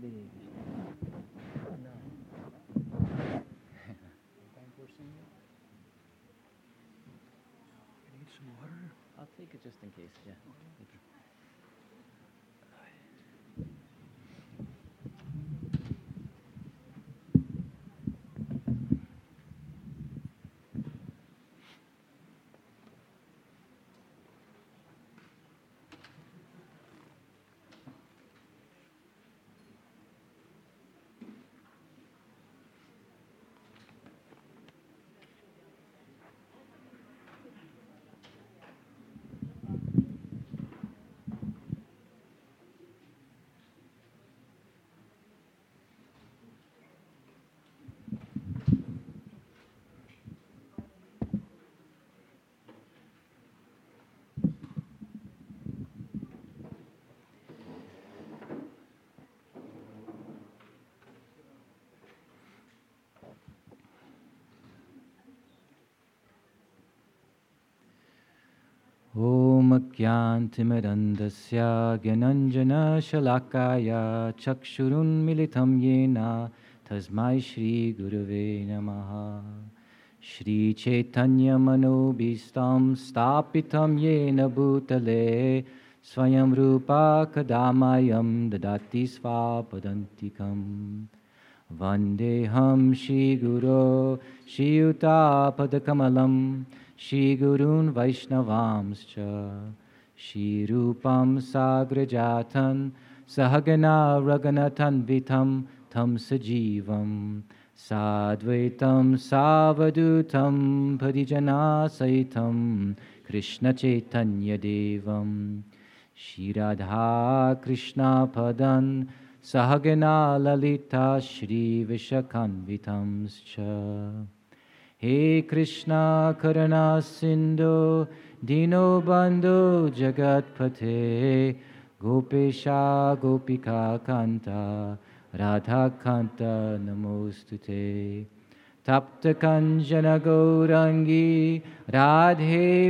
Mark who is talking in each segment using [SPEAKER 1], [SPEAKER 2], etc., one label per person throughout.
[SPEAKER 1] Need some water?
[SPEAKER 2] I'll take it just in case, yeah. Om Kyantimirandasya Gyananjana Shalakaya Chakshurun Militam Yena Tasmai Shri Gurave Namaha Shri Chaitanya Manobhistam Stapitam Yena Bhutale Swayam Rupa Kadamayam Dadati Svapadantikam Vandeham Shri Guru Shri Yuta Padakamalam Shri Gurun Vaishnavamscha Shri Rupam Sagrajatan Sahagana Raganatan Vitam Tam Sajivam Sadvaitam Savadutam Parijana Saitam Krishna Chaitanya Devam Shri Radha Krishna Padan Sahagana Lalita Shri Vishakanvitamscha He Krishna Karana Sindhu Dino Bandhu Jagatpate Gopesha Gopika Kanta Radha Kanta Namostute Tapta Kanjana Gaurangi Radhe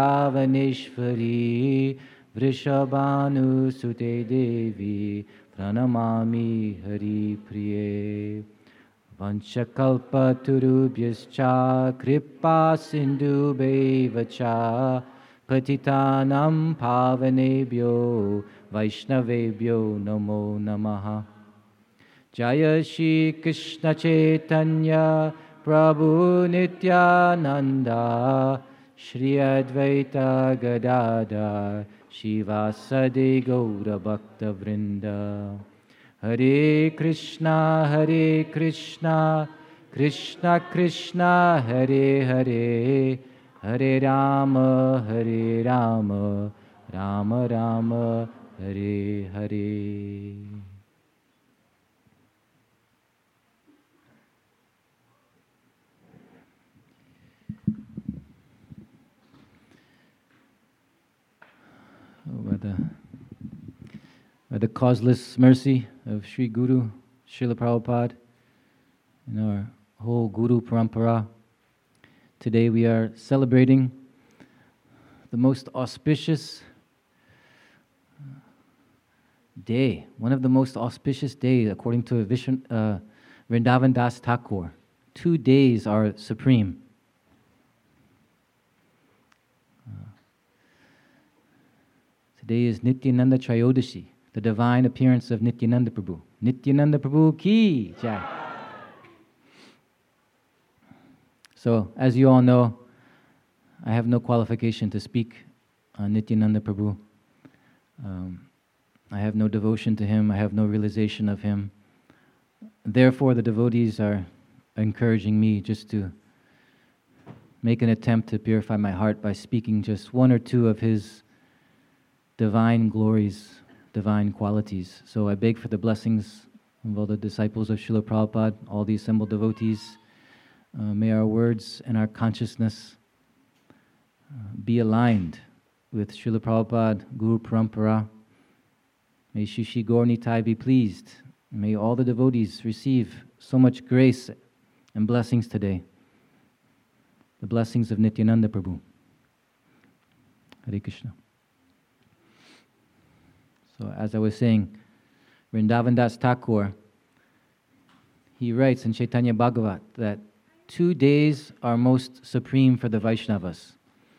[SPEAKER 2] Vrindavaneshwari Vrishabhanu Sute Devi Pranamami Hari Priye Vanchakalpaturubhyascha kripa sindhu bevacha patitanam pavanebhyo vaishnavebhyo namo namaha Jaya Shri Krishna Chaitanya Prabhu Nityananda Shri Advaita Gadadhar Shivasadi Gaura Bhakta Vrinda Hare Krishna, Krishna Krishna, Hare Hare, Hare Rama, Rama Rama, Hare Hare. By the causeless mercy of Sri Guru, Srila Prabhupada, and our whole Guru Parampara, today we are celebrating the most auspicious day, one of the most auspicious days according to Vrindavan Das Thakur. 2 days are supreme. Today is Nityananda Trayodashi, the divine appearance of Nityananda Prabhu. Nityananda Prabhu ki jai. So, as you all know, I have no qualification to speak on Nityananda Prabhu. I have no devotion to him. I have no realization of him. Therefore, the devotees are encouraging me just to make an attempt to purify my heart by speaking just 1 or 2 of his divine glories, divine qualities. So I beg for the blessings of all the disciples of Srila Prabhupada, all the assembled devotees. May our words and our consciousness be aligned with Srila Prabhupada, Guru Parampara. May Shri Gaur Nitai be pleased. May all the devotees receive so much grace and blessings today. The blessings of Nityananda Prabhu. Hare Krishna. So as I was saying, Vrindavan Das Thakur, he writes in Chaitanya Bhagavat that 2 days are most supreme for the Vaishnavas.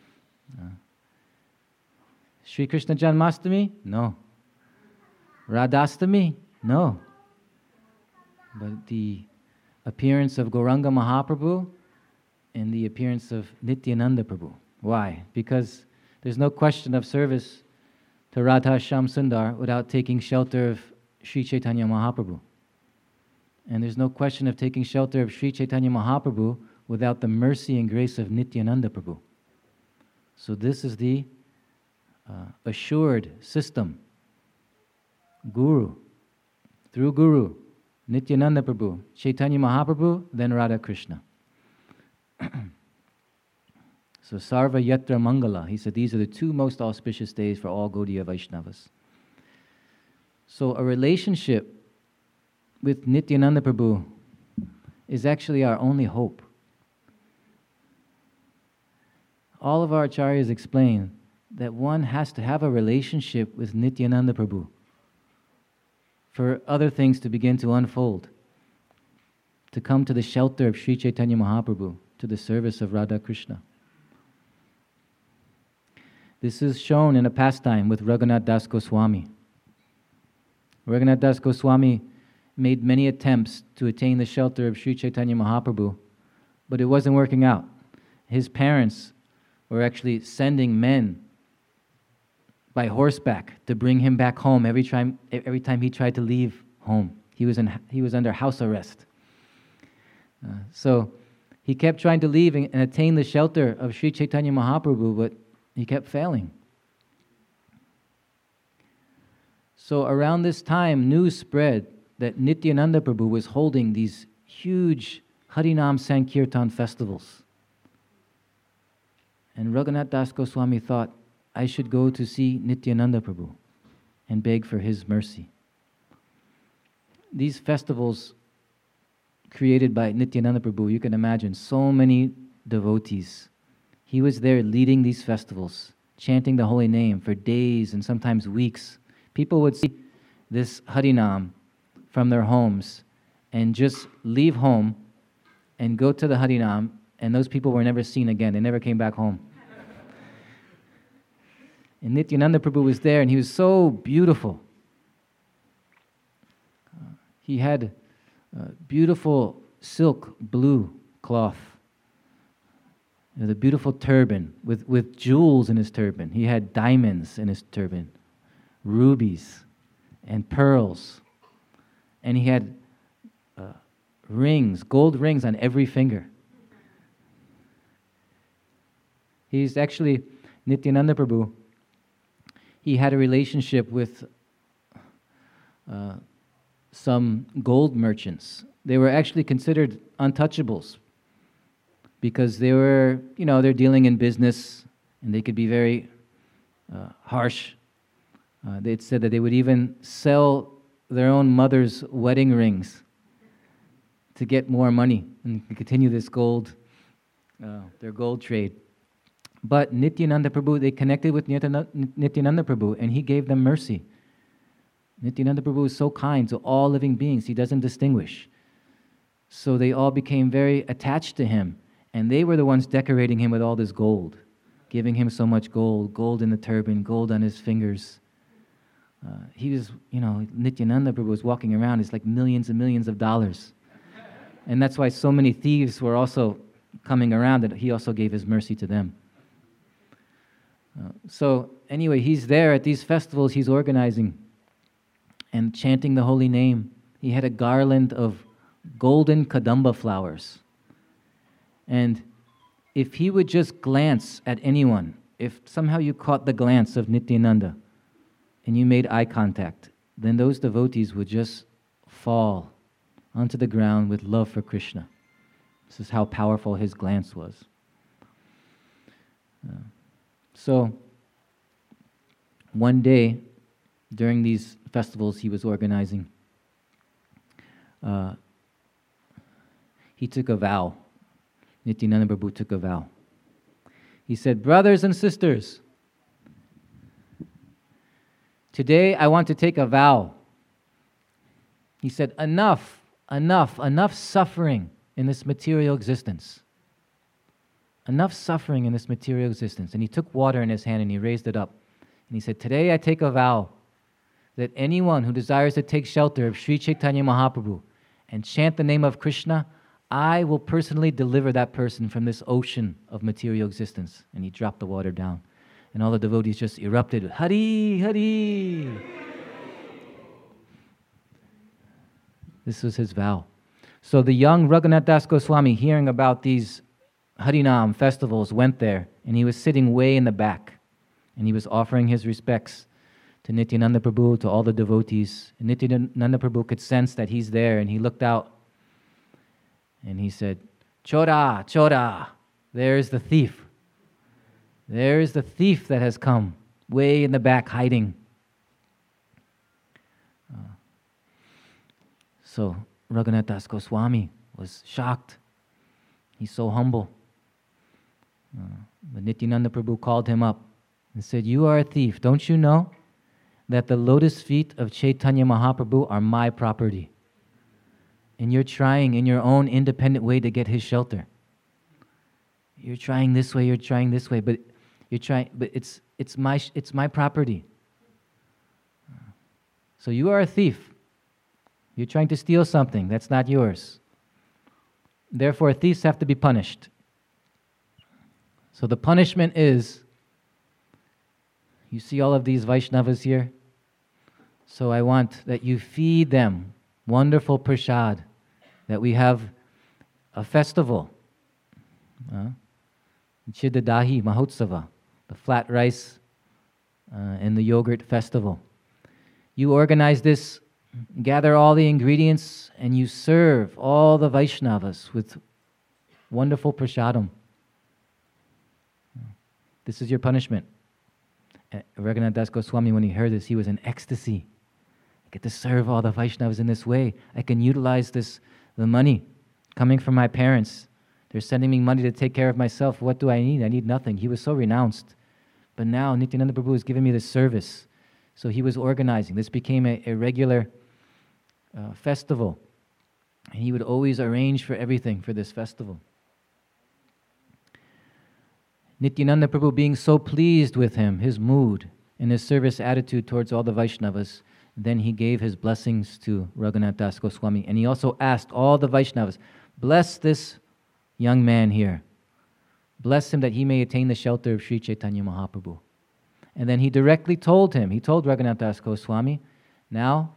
[SPEAKER 2] Sri Krishna Janmastami? No. Radhastami? No. But the appearance of Gauranga Mahaprabhu and the appearance of Nityananda Prabhu. Why? Because there's no question of service to Radha Shyam Sundar without taking shelter of Sri Chaitanya Mahaprabhu. And there's no question of taking shelter of Sri Chaitanya Mahaprabhu without the mercy and grace of Nityananda Prabhu. So this is the assured system. Guru, through Guru, Nityananda Prabhu, Chaitanya Mahaprabhu, then Radha Krishna. So Sarva Yatra Mangala, he said these are the 2 most auspicious days for all Gaudiya Vaishnavas. So a relationship with Nityananda Prabhu is actually our only hope. All of our acharyas explain that one has to have a relationship with Nityananda Prabhu for other things to begin to unfold, to come to the shelter of Sri Chaitanya Mahaprabhu, to the service of Radha Krishna. This is shown in a pastime with Raghunath Das Goswami. Raghunath Das Goswami made many attempts to attain the shelter of Sri Chaitanya Mahaprabhu, but it wasn't working out. His parents were actually sending men by horseback to bring him back home every time he tried to leave home. He was under house arrest. So he kept trying to leave and attain the shelter of Sri Chaitanya Mahaprabhu, but he kept failing. So around this time, news spread that Nityananda Prabhu was holding these huge Harinam Sankirtan festivals. And Raghunath Das Goswami thought, I should go to see Nityananda Prabhu and beg for his mercy. These festivals created by Nityananda Prabhu, you can imagine so many devotees. He was there leading these festivals, chanting the holy name for days and sometimes weeks. People would see this Harinam from their homes and just leave home and go to the Harinam, and those people were never seen again. They never came back home. And Nityananda Prabhu was there, and he was so beautiful. He had beautiful silk blue cloth, the beautiful turban with jewels in his turban. He had diamonds in his turban, rubies and pearls. And he had rings, gold rings on every finger. He's actually, Nityananda Prabhu, he had a relationship with some gold merchants. They were actually considered untouchables because they were, they're dealing in business and they could be very harsh. They said that they would even sell their own mother's wedding rings to get more money and continue this their gold trade. But Nityananda Prabhu, they connected with Nityananda Prabhu, and he gave them mercy. Nityananda Prabhu is so kind to all living beings, he doesn't distinguish. So they all became very attached to him, and they were the ones decorating him with all this gold, giving him so much gold in the turban, gold on his fingers. He was, Nityananda Prabhu was walking around, it's like millions and millions of dollars. And that's why so many thieves were also coming around, that he also gave his mercy to them. So anyway, he's there at these festivals he's organizing and chanting the holy name. He had a garland of golden kadamba flowers. And if he would just glance at anyone, if somehow you caught the glance of Nityananda and you made eye contact, then those devotees would just fall onto the ground with love for Krishna. This is how powerful his glance was. So, one day, during these festivals he was organizing, he took a vow. Nityananda Prabhu took a vow. He said, brothers and sisters, today I want to take a vow He said, enough, enough, enough suffering in this material existence. Enough suffering in this material existence. And he took water in his hand and he raised it up. And he said, today I take a vow that anyone who desires to take shelter of Sri Chaitanya Mahaprabhu and chant the name of Krishna, I will personally deliver that person from this ocean of material existence. And he dropped the water down. And all the devotees just erupted, Hari, Hari. This was his vow. So the young Raghunath Das Goswami, hearing about these Harinam festivals, went there, and he was sitting way in the back, and he was offering his respects to Nityananda Prabhu, to all the devotees. And Nityananda Prabhu could sense that he's there, and he looked out, and he said, Chora, Chora, there's the thief. There's the thief that has come, way in the back, hiding. So Raghunath Das Goswami was shocked. He's so humble. But Nityananda Prabhu called him up and said, you are a thief. Don't you know that the lotus feet of Chaitanya Mahaprabhu are my property? And you're trying in your own independent way to get his shelter. You're trying this way, you're trying this way, but it's my property. So you are a thief. You're trying to steal something that's not yours. Therefore, thieves have to be punished. So the punishment is, you see all of these Vaishnavas here? So I want that you feed them wonderful prasad, that we have a festival, Chidadahi Mahotsava, the flat rice and the yogurt festival. You organize this, gather all the ingredients, and you serve all the Vaishnavas with wonderful prasadam. This is your punishment. Raghunath Das Goswami, when he heard this, he was in ecstasy. I get to serve all the Vaishnavas in this way. I can utilize the money coming from my parents. They're sending me money to take care of myself. What do I need? I need nothing. He was so renounced. But now Nityananda Prabhu is giving me this service. So he was organizing. This became a regular festival. And he would always arrange for everything for this festival. Nityananda Prabhu, being so pleased with him, his mood, and his service attitude towards all the Vaishnavas, then he gave his blessings to Raghunath Das Goswami. And he also asked all the Vaishnavas, bless this young man here. Bless him that he may attain the shelter of Sri Chaitanya Mahaprabhu. And then he directly told him, he told Raghunath Das Goswami, now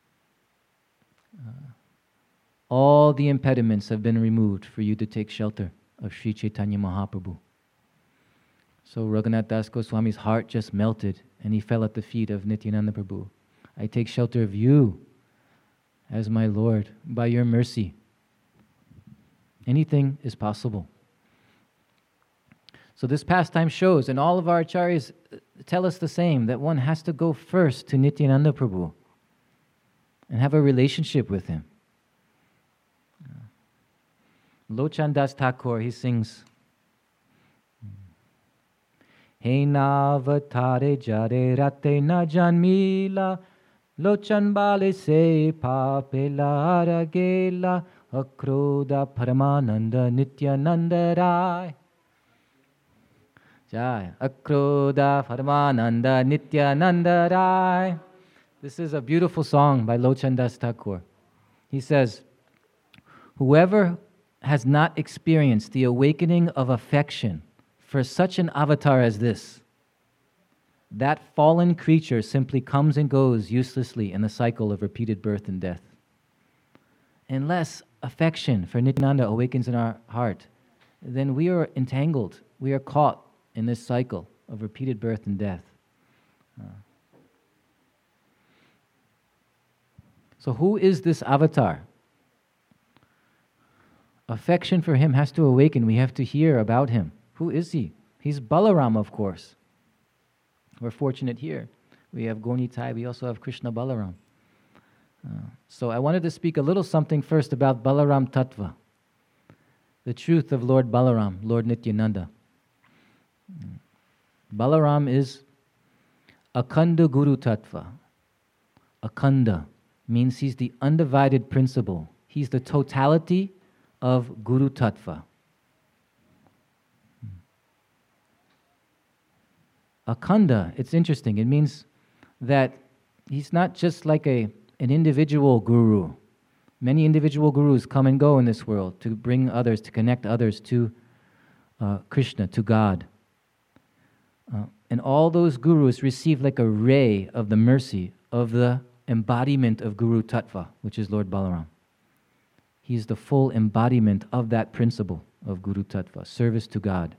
[SPEAKER 2] all the impediments have been removed for you to take shelter of Sri Chaitanya Mahaprabhu. So Raghunath Das Goswami's heart just melted and he fell at the feet of Nityananda Prabhu. I take shelter of you as my Lord by your mercy. Anything is possible. So this pastime shows, and all of our acharyas tell us the same, that one has to go first to Nityananda Prabhu and have a relationship with him. Lochan Das Thakur, he sings, Hey navatare jare rate na janmila, Lochan bale se papela ragela, Akroda Paramananda Nityananda Rai. Jai. Akroda Paramananda Nityananda Rai. This is a beautiful song by Lochan Das Thakur. He says, whoever has not experienced the awakening of affection for such an avatar as this, that fallen creature simply comes and goes uselessly in the cycle of repeated birth and death. Unless affection for Nityananda awakens in our heart, then we are entangled, we are caught in this cycle of repeated birth and death. So who is this avatar? Affection for him has to awaken. We have to hear about him. Who is he? He's Balaram, of course. We're fortunate here. We have Gaunitai, we also have Krishna Balaram. So I wanted to speak a little something first about Balaram Tattva, the truth of Lord Balaram, Lord Nityananda. Balaram is Akhanda Guru Tattva. Akhanda, means he's the undivided principle. He's the totality of Guru Tattva. Akhanda, it's interesting. It means that he's not just like an individual guru. Many individual gurus come and go in this world to bring others, to connect others to Krishna, to God. And all those gurus receive like a ray of the mercy of the embodiment of Guru Tattva, which is Lord Balaram. He's the full embodiment of that principle of Guru Tattva, service to God.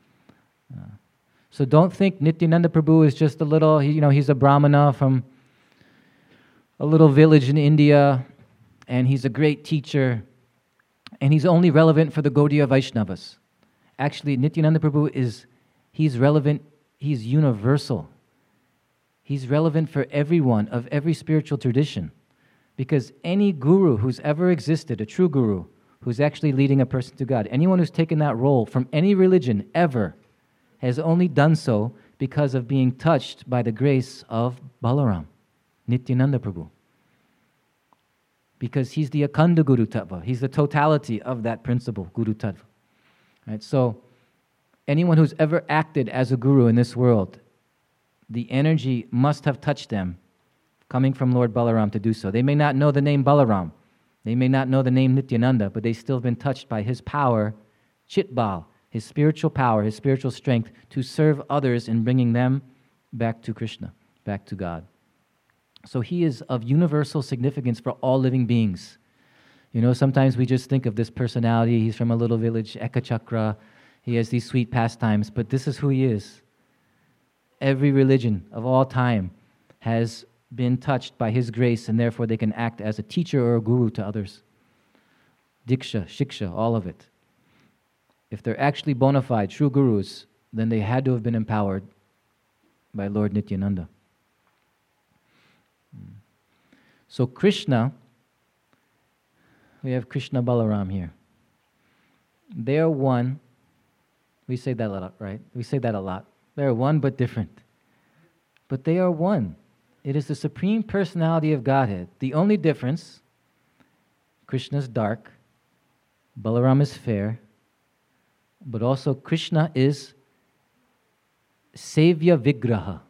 [SPEAKER 2] So don't think Nityananda Prabhu is just a little, he's a Brahmana from a little village in India, and he's a great teacher, and he's only relevant for the Gaudiya Vaishnavas. Actually, Nityananda Prabhu he's relevant, he's universal. He's relevant for everyone of every spiritual tradition. Because any guru who's ever existed, a true guru, who's actually leading a person to God, anyone who's taken that role from any religion ever, has only done so because of being touched by the grace of Balaram, Nityananda Prabhu. Because he's the Akhanda Guru Tattva. He's the totality of that principle, Guru Tattva. Right? So, anyone who's ever acted as a guru in this world, the energy must have touched them, coming from Lord Balaram to do so. They may not know the name Balaram. They may not know the name Nityananda, but they still have been touched by his power, Chitbal, his spiritual power, his spiritual strength to serve others in bringing them back to Krishna, back to God. So he is of universal significance for all living beings. Sometimes we just think of this personality, he's from a little village, Ekachakra, he has these sweet pastimes, but this is who he is. Every religion of all time has been touched by his grace, and therefore they can act as a teacher or a guru to others. Diksha, Shiksha, all of it. If they're actually bona fide, true gurus, then they had to have been empowered by Lord Nityananda. So Krishna, we have Krishna Balaram here. They are one. We say that a lot, right? We say that a lot. They are one but different. But they are one. It is the Supreme Personality of Godhead. The only difference, Krishna's dark, Balaram is fair, but also Krishna is Sevya Vigraha.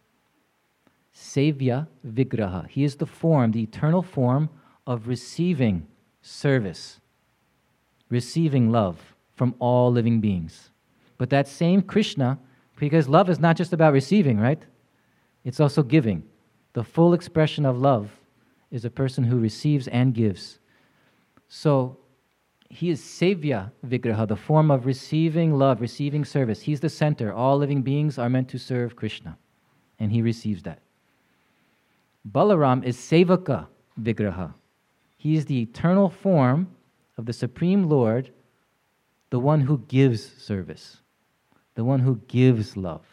[SPEAKER 2] Sevya Vigraha. He is the form, the eternal form of receiving service, receiving love from all living beings. But that same Krishna, because love is not just about receiving, right? It's also giving. The full expression of love is a person who receives and gives. So he is Sevya Vigraha, the form of receiving love, receiving service. He's the center. All living beings are meant to serve Krishna, and he receives that. Balaram is Sevaka Vigraha. He is the eternal form of the Supreme Lord, the one who gives service, the one who gives love.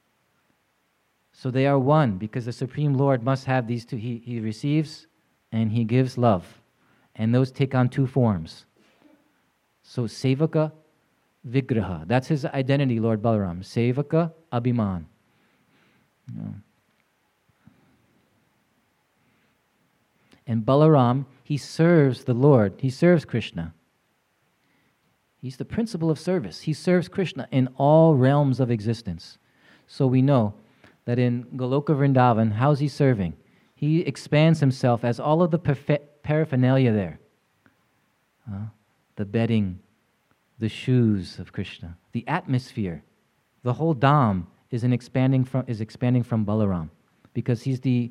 [SPEAKER 2] So they are one because the Supreme Lord must have these two. He receives and he gives love. And those take on two forms. So Sevaka Vigraha. That's his identity, Lord Balaram. Sevaka Abhiman. And Balaram, he serves the Lord. He serves Krishna. He's the principle of service. He serves Krishna in all realms of existence. So we know that in Goloka Vrindavan, how's he serving? He expands himself as all of the paraphernalia there. The bedding, the shoes of Krishna, the atmosphere, the whole dham is expanding from Balaram, because he's the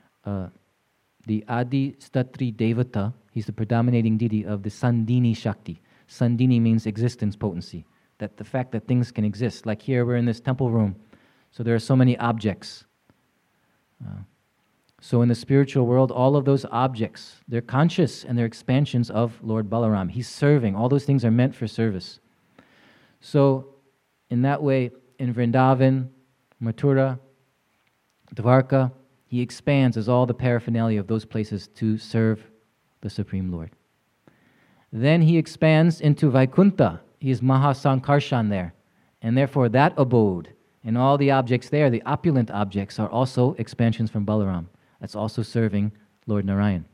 [SPEAKER 2] Adi Statri Devata. He's the predominating deity of the Sandini Shakti. Sandini means existence, potency. That the fact that things can exist. Like here, we're in this temple room, so there are so many objects. So in the spiritual world, all of those objects, they're conscious and they're expansions of Lord Balaram. He's serving. All those things are meant for service. So in that way, in Vrindavan, Mathura, Dwarka, he expands as all the paraphernalia of those places to serve the Supreme Lord. Then he expands into Vaikuntha. He is Mahasankarshan there. And therefore that abode and all the objects there, the opulent objects, are also expansions from Balaram. That's also serving Lord Narayan.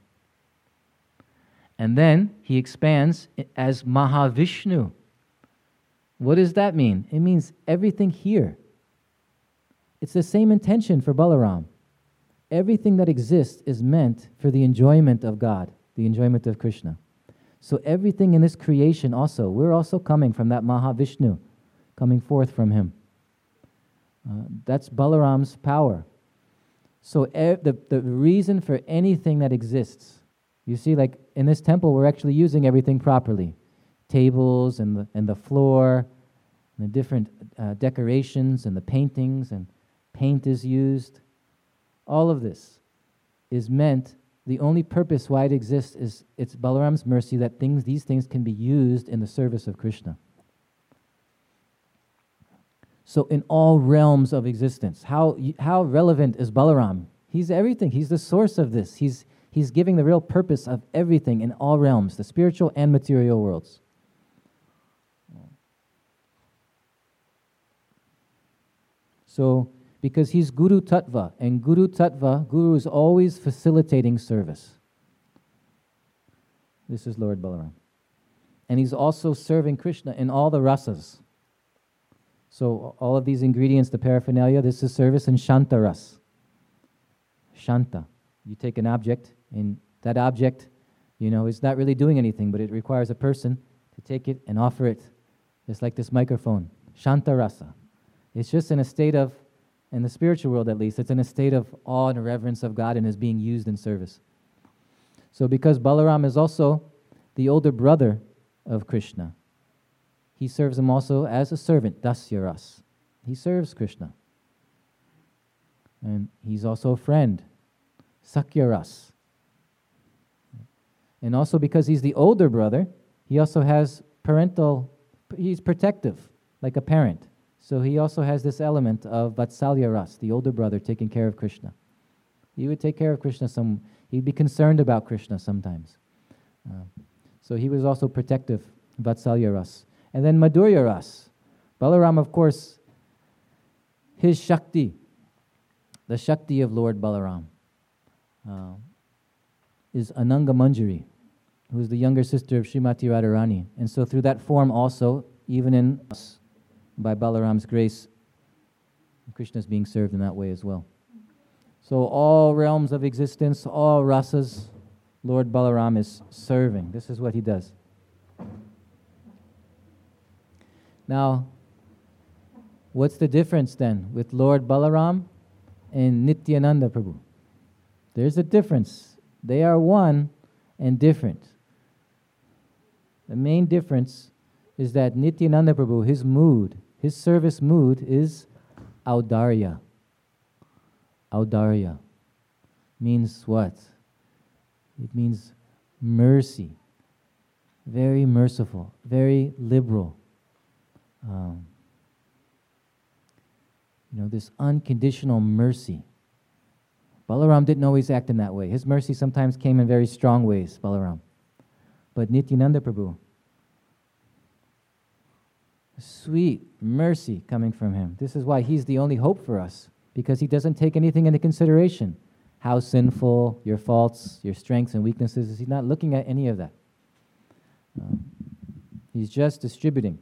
[SPEAKER 2] And then he expands as Mahavishnu. What does that mean? It means everything here. It's the same intention for Balaram. Everything that exists is meant for the enjoyment of God, the enjoyment of Krishna. So everything in this creation also, we're also coming from that Mahavishnu, coming forth from him. That's Balaram's power. So the reason for anything that exists, you see, like in this temple, we're actually using everything properly. Tables and the floor, and the different decorations and the paintings, and paint is used. All of this is meant, the only purpose why it exists is it's Balaram's mercy that these things can be used in the service of Krishna. So in all realms of existence, how relevant is Balaram? He's everything. He's the source of this. He's giving the real purpose of everything in all realms, the spiritual and material worlds. So, because he's Guru Tattva, and Guru is always facilitating service. This is Lord Balaram. And he's also serving Krishna in all the rasas. So all of these ingredients, the paraphernalia, this is service in Shanta ras. Shanta. You take an object, and that object, is not really doing anything, but it requires a person to take it and offer it. Just like this microphone. Shanta rasa. It's just in a state of, in the spiritual world at least, it's in a state of awe and reverence of God and is being used in service. So because Balaram is also the older brother of Krishna, he serves him also as a servant, Dasya ras. He serves Krishna. And he's also a friend, Sakya ras. And also because he's the older brother, he also has he's protective, like a parent. So he also has this element of Vatsalya ras, the older brother taking care of Krishna. He would take care of Krishna he'd be concerned about Krishna sometimes. So he was also protective, Vatsalya ras. And then Madhurya ras. Balaram, of course, his Shakti, the Shakti of Lord Balaram, is Ananga Manjari, who is the younger sister of Srimati Radharani. And so through that form also, even in us, by Balaram's grace, Krishna is being served in that way as well. So all realms of existence, all rasas, Lord Balaram is serving. This is what he does. Now, what's the difference then with Lord Balaram and Nityananda Prabhu? There's a difference. They are one and different. The main difference is that Nityananda Prabhu, his service mood is audarya. Audarya means what? It means mercy. Very merciful, very liberal. This unconditional mercy. Balaram didn't always act in that way. His mercy sometimes came in very strong ways, Balaram. But Nityananda Prabhu, sweet mercy coming from him. This is why he's the only hope for us, because he doesn't take anything into consideration. How sinful, your faults, your strengths and weaknesses. He's not looking at any of that. He's just distributing.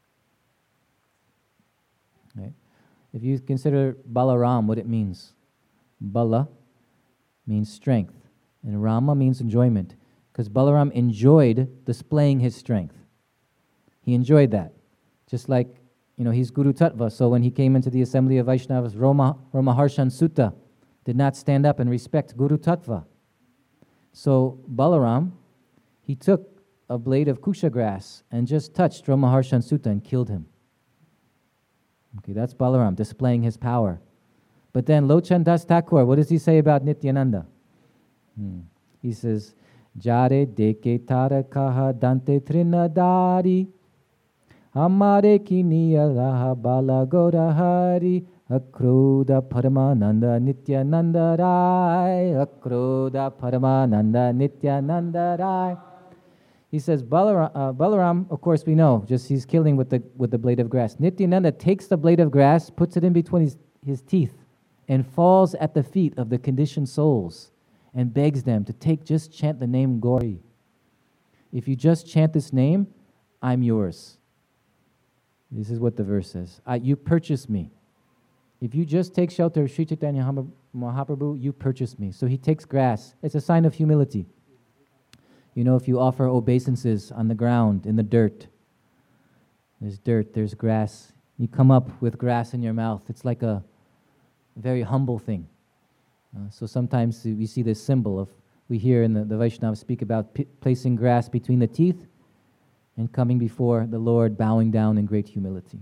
[SPEAKER 2] Right? If you consider Balaram, what it means. Bala means strength, and Rama means enjoyment, because Balaram enjoyed displaying his strength. He enjoyed that. Just like, he's Guru Tattva, so when he came into the assembly of Vaishnavas, Romaharshan Sutta did not stand up and respect Guru Tattva. So Balaram, he took a blade of kusha grass and just touched Romaharshan Sutta and killed him. Okay, that's Balaram displaying his power. But then Lochan Das Thakur, what does he say about Nityananda? He says, Jare deke tara kaha dante trinadari Hamare kiniya raha bala goda hari Akroda Paramananda Nityananda Rai Akroda Paramananda Nityananda Rai. He says Balaram, of course we know, just he's killing with the blade of grass. Nityananda takes the blade of grass, puts it in between his teeth, and falls at the feet of the conditioned souls and begs them to just chant the name Gauri. If you just chant this name, I'm yours. This is what the verse says. You purchase me. If you just take shelter of Sri Chaitanya Mahaprabhu, you purchase me. So he takes grass. It's a sign of humility. You know, if you offer obeisances on the ground, in the dirt, there's grass. You come up with grass in your mouth. It's like a very humble thing. So sometimes we see this symbol of, we hear in the Vaishnavas speak about placing grass between the teeth and coming before the Lord, bowing down in great humility.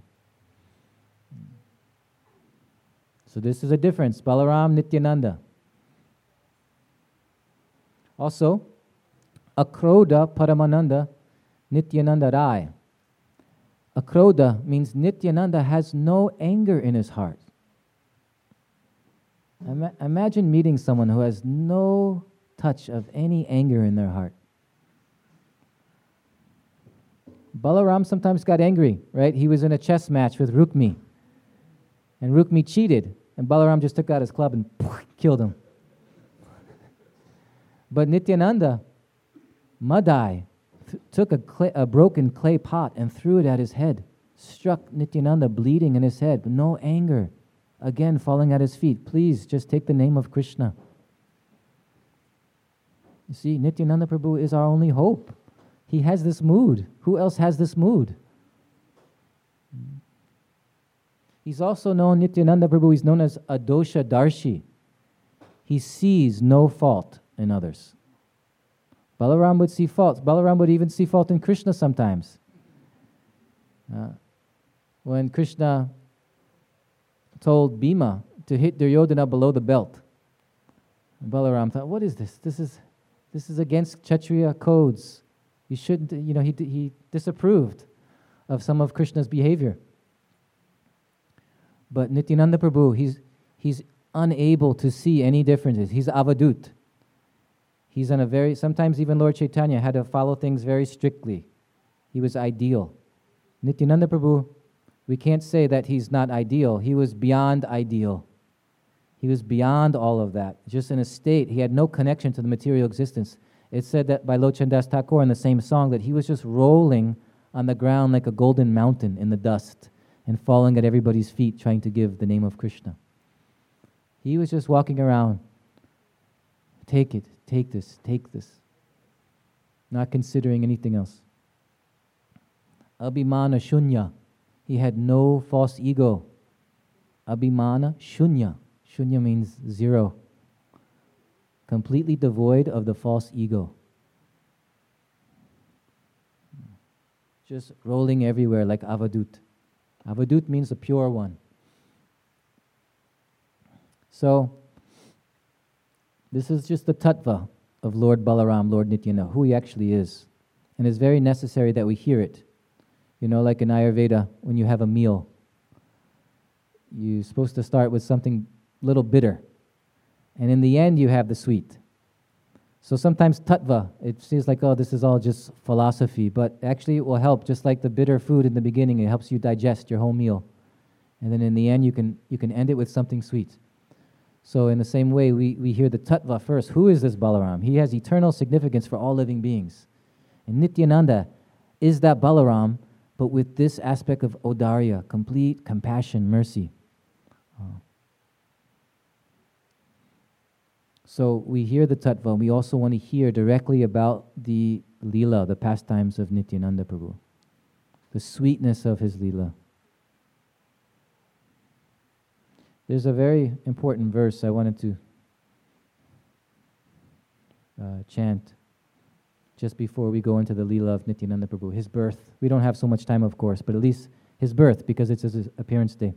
[SPEAKER 2] So this is a difference. Balaram, Nityananda. Also, Akrodha Paramananda Nityananda Rai. Akrodha means Nityananda has no anger in his heart. Imagine meeting someone who has no touch of any anger in their heart. Balaram sometimes got angry, right? He was in a chess match with Rukmi, and Rukmi cheated, and Balaram just took out his club and killed him. But Nityananda, Madai, took a broken clay pot and threw it at his head, struck Nityananda bleeding in his head, but no anger. Again, falling at his feet. Please, just take the name of Krishna. You see, Nityananda Prabhu is our only hope. He has this mood. Who else has this mood? He's also known, Nityananda Prabhu, he's known as Adosha Darshi. He sees no fault in others. Balaram would see faults. Balaram would even see fault in Krishna sometimes. When Krishna told Bhima to hit Duryodhana below the belt, Balaram thought, what is this? This is against Kshatriya codes. You shouldn't, he disapproved of some of Krishna's behavior. But Nityananda Prabhu, he's unable to see any differences. He's avadut. He's on sometimes even Lord Chaitanya had to follow things very strictly. He was ideal. Nityananda Prabhu, we can't say that he's not ideal. He was beyond ideal. He was beyond all of that. Just in a state, he had no connection to the material existence. It's said that by Lochan Das Thakur in the same song that he was just rolling on the ground like a golden mountain in the dust and falling at everybody's feet trying to give the name of Krishna. He was just walking around. Take it, take this, not considering anything else. Abhimana Shunya. He had no false ego. Abhimana Shunya. Shunya means zero. Completely devoid of the false ego. Just rolling everywhere like avadut. Avadut means the pure one. So, this is just the tattva of Lord Balaram, Lord Nityananda, who he actually is. And it's very necessary that we hear it. You know, like in Ayurveda, when you have a meal, you're supposed to start with something little bitter. And in the end, you have the sweet. So sometimes tattva, it feels like, oh, this is all just philosophy, but actually it will help, just like the bitter food in the beginning, it helps you digest your whole meal. And then in the end, you can end it with something sweet. So in the same way, we hear the tattva first. Who is this Balaram? He has eternal significance for all living beings. And Nityananda is that Balaram, but with this aspect of Audarya, complete compassion, mercy. So we hear the tattva, and we also want to hear directly about the lila, the pastimes of Nityananda Prabhu, the sweetness of his lila. There's a very important verse I wanted to chant just before we go into the lila of Nityananda Prabhu, his birth. We don't have so much time, of course, but at least his birth, because it's his appearance day.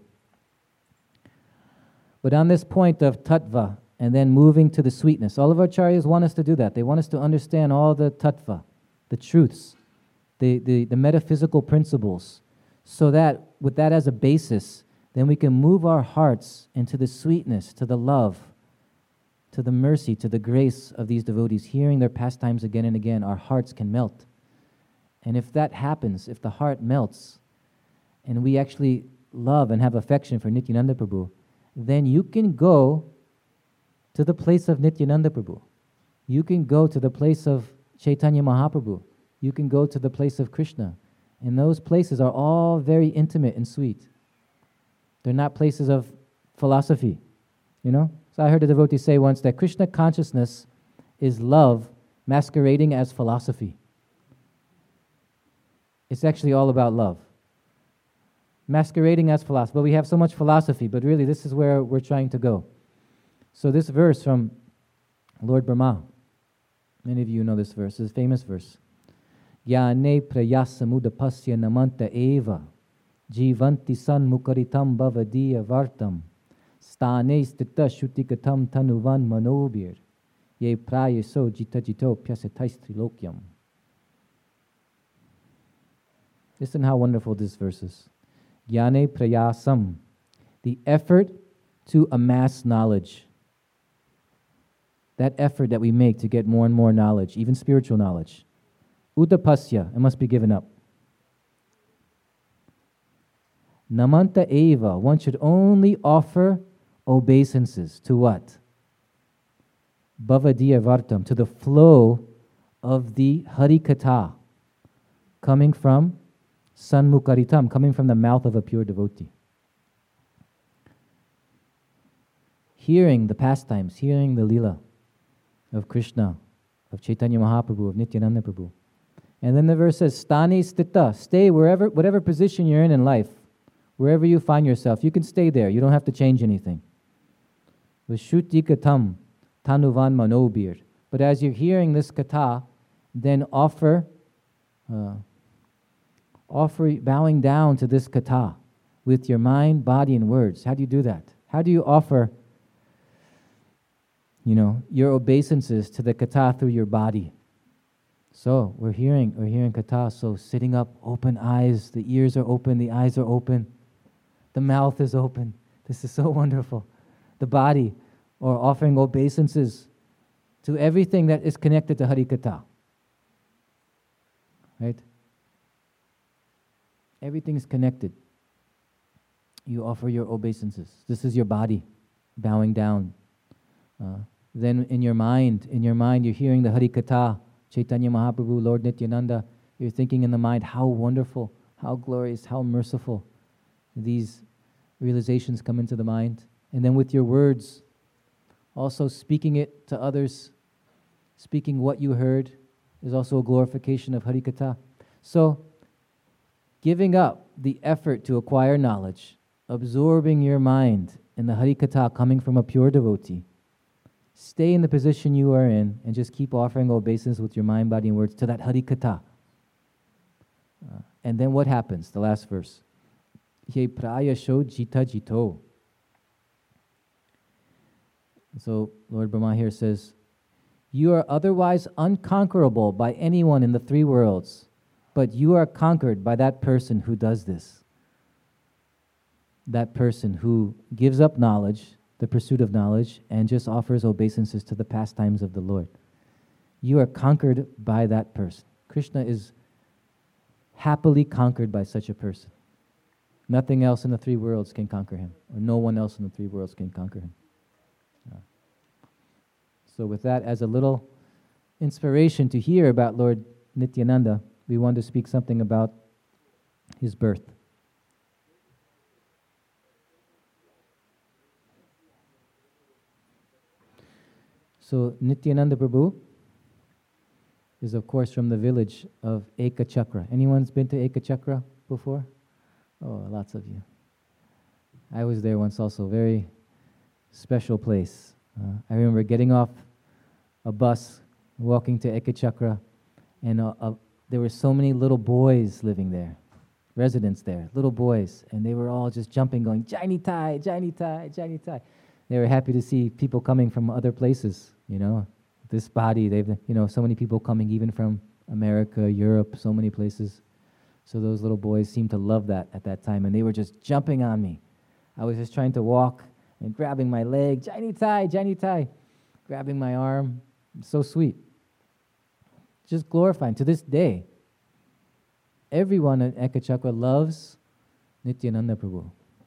[SPEAKER 2] But on this point of tattva, and then moving to the sweetness, all of our acharyas want us to do that. They want us to understand all the tattva, the truths, the metaphysical principles, so that with that as a basis, then we can move our hearts into the sweetness, to the love, to the mercy, to the grace of these devotees. Hearing their pastimes again and again, our hearts can melt. And if that happens, if the heart melts, and we actually love and have affection for Nityananda Prabhu, then you can go to the place of Nityananda Prabhu. You can go to the place of Chaitanya Mahaprabhu. you can go to the place of Krishna. And those places are all very intimate and sweet. They're not places of philosophy, you know? So I heard a devotee say once that Krishna consciousness is love masquerading as philosophy. It's actually all about love. Masquerading as philosophy. But we have so much philosophy, but really this is where we're trying to go. So this verse from Lord Brahma, many of you know this verse, this famous verse. Yane prayasamudapasya namanta eva jivanti san mukaritam bhavadiya vartam stane stita shutikatam tanuvan manobir ye prayaso jitajito pyasataistrilokyam. Listen how wonderful this verse is. Yane prayasam, the effort to amass knowledge. That effort that we make to get more and more knowledge, even spiritual knowledge. Udapasya, it must be given up. Namanta eva, one should only offer obeisances to what? Bhavadiya vartam, to the flow of the Harikatha, coming from Sanmukaritam, coming from the mouth of a pure devotee. Hearing the pastimes, hearing the Leela of Krishna, of Chaitanya Mahaprabhu, of Nityananda Prabhu. And then the verse says, Stani stita, stay wherever, whatever position you're in life, wherever you find yourself, you can stay there. You don't have to change anything. Vashuttikatam tanuvan manobir. But as you're hearing this katha, then offer bowing down to this katha with your mind, body, and words. How do you do that? How do you offer, your obeisances to the katha through your body? So we're hearing katha. So sitting up, open eyes, the ears are open, the eyes are open, the mouth is open. This is so wonderful. The body, or offering obeisances to everything that is connected to Harikatha. Right? Everything is connected. You offer your obeisances. This is your body, bowing down. Then in your mind, you're hearing the Harikatha, Chaitanya Mahaprabhu, Lord Nityananda. You're thinking in the mind, how wonderful, how glorious, how merciful. These realizations come into the mind. And then with your words, also speaking it to others, speaking what you heard is also a glorification of Harikatha. So, giving up the effort to acquire knowledge, absorbing your mind in the Harikatha coming from a pure devotee, stay in the position you are in and just keep offering obeisance with your mind, body, and words to that Harikatha. And then what happens? The last verse. Ye prayasho jita jito. So Lord Brahma here says, you are otherwise unconquerable by anyone in the three worlds, but you are conquered by that person who does this. That person who gives up knowledge, the pursuit of knowledge, and just offers obeisances to the pastimes of the Lord. You are conquered by that person. Krishna is happily conquered by such a person. Nothing else in the three worlds can conquer him, or no one else in the three worlds can conquer him. So with that as a little inspiration to hear about Lord Nityananda, we want to speak something about his birth. So Nityananda Prabhu is of course from the village of Ekachakra. Anyone's been to Ekachakra before? Oh, lots of you. I was there once also, very special place. I remember getting off a bus, walking to Ekachakra, and there were so many little boys living there, residents there, little boys, and they were all just jumping, going, Jai Nitai, Jai Nitai, Jai Nitai. They were happy to see people coming from other places, This body, so many people coming even from America, Europe, so many places. So those little boys seemed to love that at that time, and they were just jumping on me. I was just trying to walk and grabbing my leg, Jai Nitai, grabbing my arm. So sweet. Just glorifying. To this day, everyone at Ekachakra loves Nityananda Prabhu.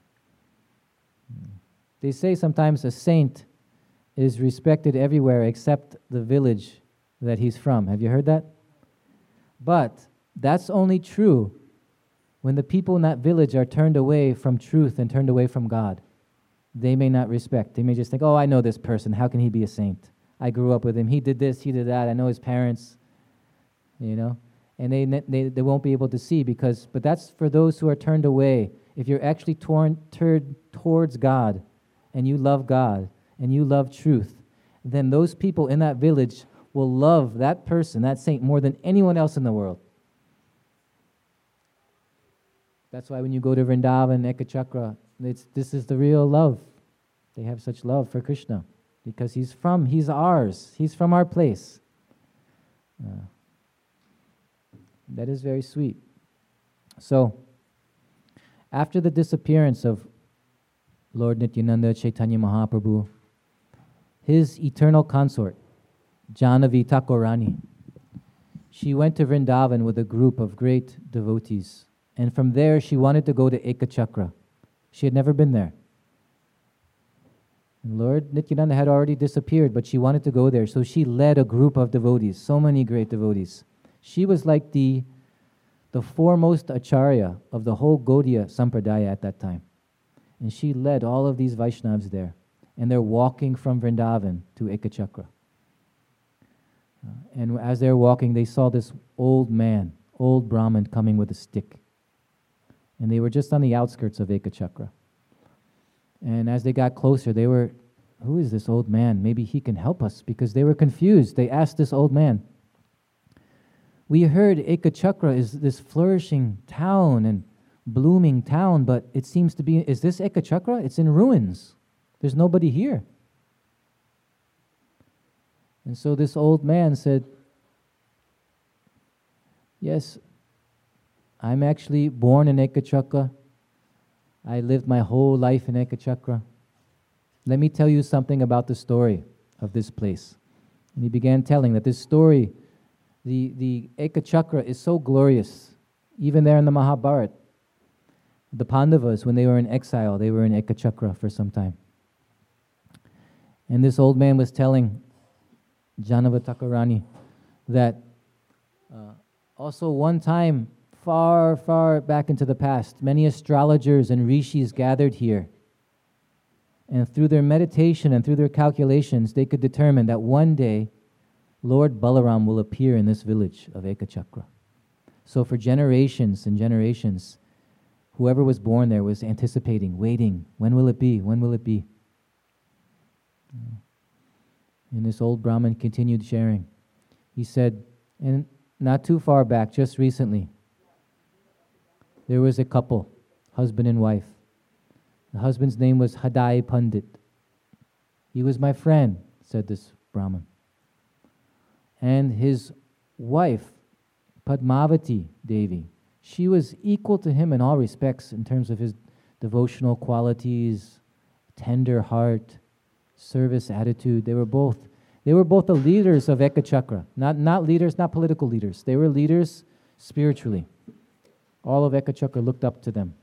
[SPEAKER 2] They say sometimes a saint is respected everywhere except the village that he's from. Have you heard that? But that's only true when the people in that village are turned away from truth and turned away from God. They may not respect. They may just think, oh, I know this person. How can he be a saint? I grew up with him. He did this, he did that. I know his parents, And they won't be able to see but that's for those who are turned away. If you're actually turned towards God and you love truth, then those people in that village will love that person, that saint, more than anyone else in the world. That's why when you go to Vrindavan, Ekachakra, this is the real love. They have such love for Krishna because he's ours. He's from our place. That is very sweet. So, after the disappearance of Lord Nityananda Chaitanya Mahaprabhu, his eternal consort, Jahnavi Thakurani, she went to Vrindavan with a group of great devotees. And from there, she wanted to go to Ekachakra. She had never been there. And Lord Nityananda had already disappeared, but she wanted to go there. So she led a group of devotees, so many great devotees. She was like the foremost acharya of the whole Gaudiya Sampradaya at that time. And she led all of these Vaishnavas there. And they're walking from Vrindavan to Ekachakra. And as they're walking, they saw this old Brahmin coming with a stick. And they were just on the outskirts of Ekachakra. And as they got closer, they were, who is this old man? Maybe he can help us, because they were confused. They asked this old man, we heard Ekachakra is this flourishing town and blooming town, but it seems to be, is this Ekachakra? It's in ruins. There's nobody here. And so this old man said, yes, I'm actually born in Ekachakra. I lived my whole life in Ekachakra. Let me tell you something about the story of this place. And he began telling that this story, the Ekachakra is so glorious. Even there in the Mahabharata, the Pandavas, when they were in exile, they were in Ekachakra for some time. And this old man was telling Jahnavi Thakurani that also one time, far, far back into the past, many astrologers and rishis gathered here. And through their meditation and through their calculations, they could determine that one day, Lord Balaram will appear in this village of Ekachakra. So for generations and generations, whoever was born there was anticipating, waiting, when will it be, when will it be? And this old Brahmin continued sharing. He said, and not too far back, just recently, there was a couple, husband and wife. The husband's name was Hadai Pandit. He was my friend, said this Brahmin. And his wife, Padmavati Devi, she was equal to him in all respects in terms of his devotional qualities, tender heart, service attitude. They were both the leaders of Ekachakra. Not political leaders. They were leaders spiritually. All of Ekachakra looked up to them.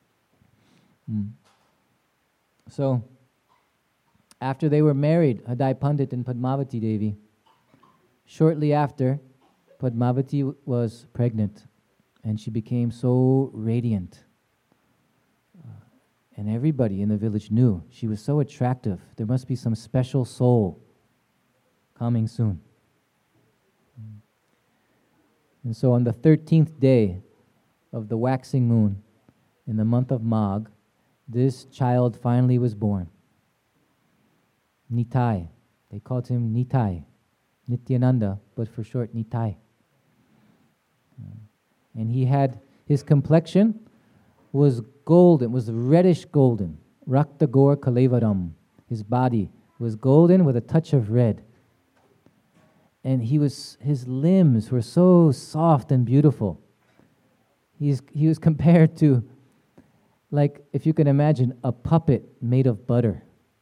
[SPEAKER 2] So, after they were married, Hadai Pandit and Padmavati Devi, shortly after, Padmavati was pregnant, and she became so radiant. And everybody in the village knew she was so attractive. There must be some special soul coming soon. And so on the 13th day of the waxing moon, in the month of Magh, this child finally was born. Nitai. They called him Nitai. Nityananda, but for short, Nitai. And his complexion was golden, was reddish golden. Rakta Gaur Kalevaram. His body was golden with a touch of red. And his limbs were so soft and beautiful. He was compared to, like, if you can imagine, a puppet made of butter.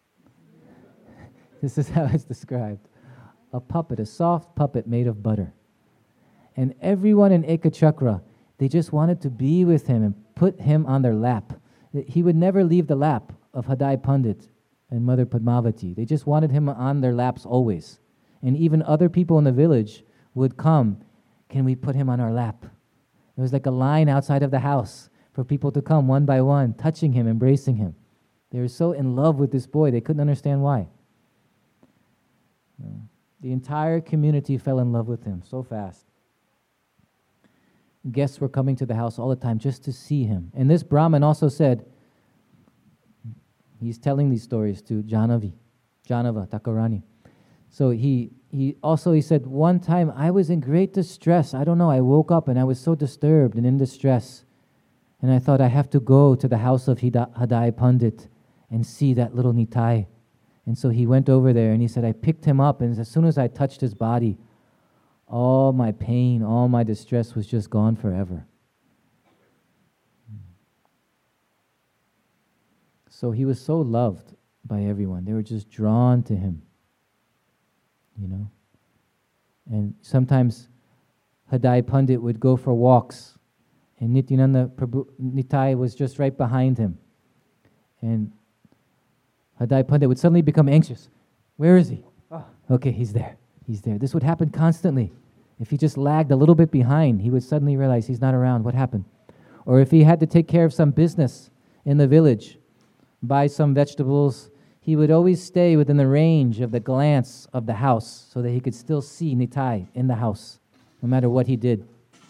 [SPEAKER 2] This is how it's described. A puppet, a soft puppet made of butter. And everyone in Ekachakra, they just wanted to be with him and put him on their lap. He would never leave the lap of Hadai Pandit and Mother Padmavati. They just wanted him on their laps always. And even other people in the village would come can we put him on our lap? It was like a line outside of the house for people to come one by one, touching him, embracing him. They were so in love with this boy, they couldn't understand why. The entire community fell in love with him so fast. Guests were coming to the house all the time just to see him. And this Brahmin also said, he's telling these stories to Janava Thakurani. So he said, one time I was in great distress. I don't know, I woke up and I was so disturbed and in distress. And I thought I have to go to the house of Hadai Pandit and see that little Nitai. And so he went over there and he said, I picked him up, and as soon as I touched his body, all my pain, all my distress was just gone forever. So he was so loved by everyone. They were just drawn to him, you know. And sometimes Hadai Pandit would go for walks, and Nityananda Prabhu Nitai was just right behind him. And Hadai Pandit would suddenly become anxious. Where is he? Oh, okay, he's there. He's there. This would happen constantly. If he just lagged a little bit behind, he would suddenly realize he's not around. What happened? Or if he had to take care of some business in the village, buy some vegetables, he would always stay within the range of the glance of the house so that he could still see Nitai in the house, no matter what he did.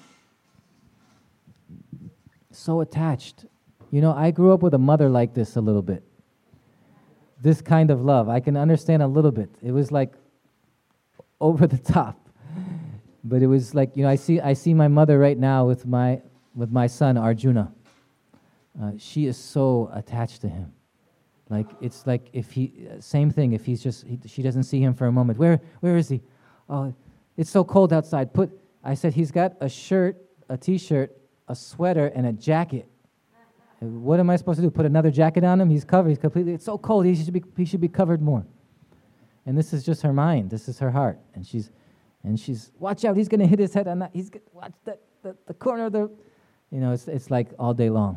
[SPEAKER 2] So attached. You know, I grew up with a mother like this a little bit. This kind of love, I can understand a little bit. It was like over the top. But it was like, you know, I see my mother right now with my son Arjuna. She is so attached to him. Like it's like if same thing. If she doesn't see him for a moment. Where is he? Oh, it's so cold outside. I said he's got a shirt, a t-shirt, a sweater, and a jacket. What am I supposed to do? Put another jacket on him? He's covered. He's completely. It's so cold. He should be covered more. And this is just her mind. This is her heart. And she's watch out. He's going to hit his head on that. Watch the corner of the. You know, it's like all day long.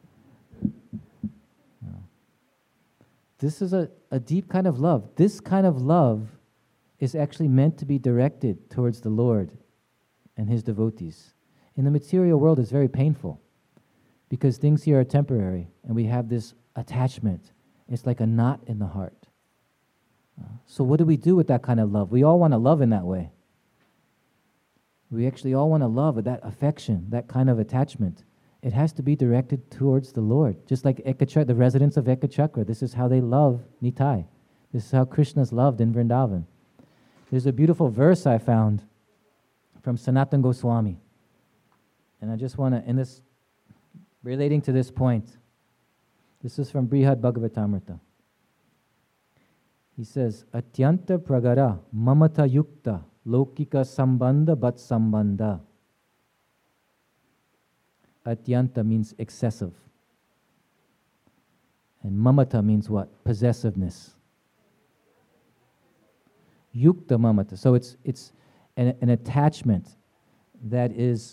[SPEAKER 2] This is a deep kind of love. This kind of love is actually meant to be directed towards the Lord and His devotees. In the material world, it's very painful because things here are temporary and we have this attachment. It's like a knot in the heart. So what do we do with that kind of love? We all want to love in that way. We actually all want to love with that affection, that kind of attachment. It has to be directed towards the Lord. Just like Ekachakra, the residents of Ekachakra, this is how they love Nitai. This is how Krishna's loved in Vrindavan. There's a beautiful verse I found from Sanatana Goswami. And I just want to, relating to this point, this is from Brihad Bhagavatamrita. He says, Atyanta pragara mamata yukta lokika sambandha bat sambandha. Atyanta means excessive. And mamata means what? Possessiveness. Yukta mamata. So it's an attachment that is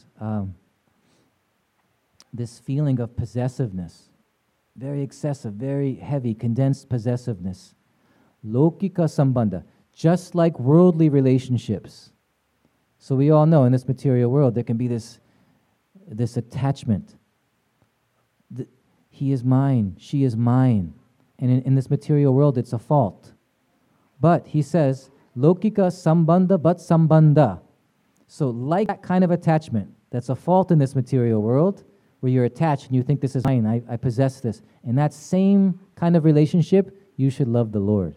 [SPEAKER 2] this feeling of possessiveness. Very excessive, very heavy, condensed possessiveness. Lokika sambandha. Just like worldly relationships. So we all know in this material world there can be this attachment. He is mine, she is mine. And in this material world, it's a fault. But he says, Lokika sambandha but sambandha. So like that kind of attachment, that's a fault in this material world, where you're attached and you think this is mine, I possess this. In that same kind of relationship, you should love the Lord.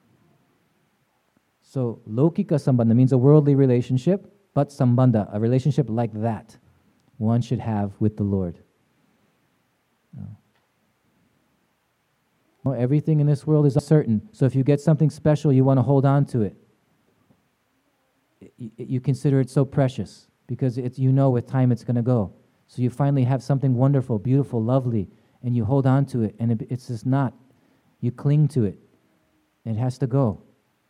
[SPEAKER 2] So Lokika sambandha means a worldly relationship, but sambandha, a relationship like that, one should have with the Lord. Well, everything in this world is uncertain. So if you get something special, you want to hold on to it. You consider it so precious because you know with time it's going to go. So you finally have something wonderful, beautiful, lovely, and you hold on to it, and it's just not. You cling to it. It has to go.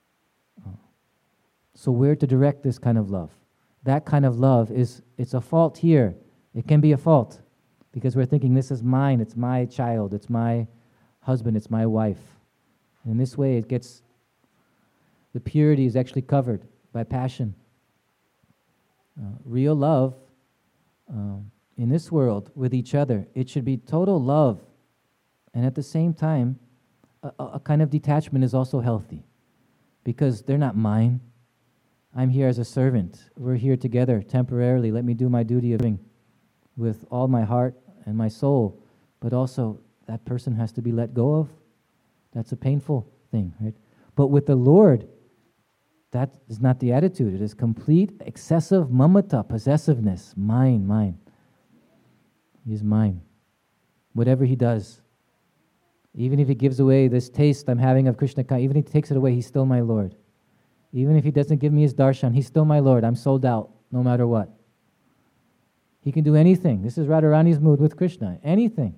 [SPEAKER 2] So where to direct this kind of love? That kind of love it's a fault here. It can be a fault because we're thinking this is mine, it's my child, it's my husband, it's my wife. And in this way the purity is actually covered by passion. Real love in this world with each other, it should be total love. And at the same time, a kind of detachment is also healthy because they're not mine. I'm here as a servant. We're here together temporarily. Let me do my duty of living with all my heart and my soul. But also, that person has to be let go of. That's a painful thing, right? But with the Lord, that is not the attitude. It is complete, excessive mamata, possessiveness. Mine, mine. He is mine. Whatever he does, even if he gives away this taste I'm having of Krishna, even if he takes it away, he's still my Lord. Even if he doesn't give me his darshan, he's still my Lord. I'm sold out, no matter what. He can do anything. This is Radharani's mood with Krishna. Anything.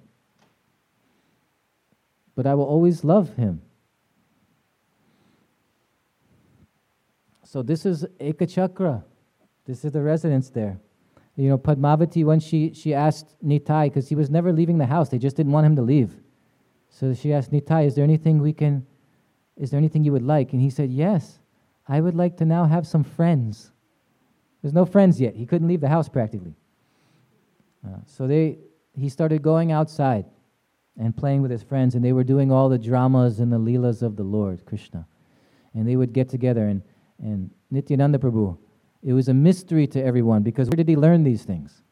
[SPEAKER 2] But I will always love him. So this is Ekachakra. This is the residence there. You know, Padmavati, when she asked Nitai, because he was never leaving the house, they just didn't want him to leave. So she asked Nitai, is there anything you would like? And he said, yes, I would like to now have some friends. There's no friends yet. He couldn't leave the house practically. So he started going outside and playing with his friends, and they were doing all the dramas and the leelas of the Lord, Krishna. And they would get together, and Nityananda Prabhu, it was a mystery to everyone, because where did he learn these things?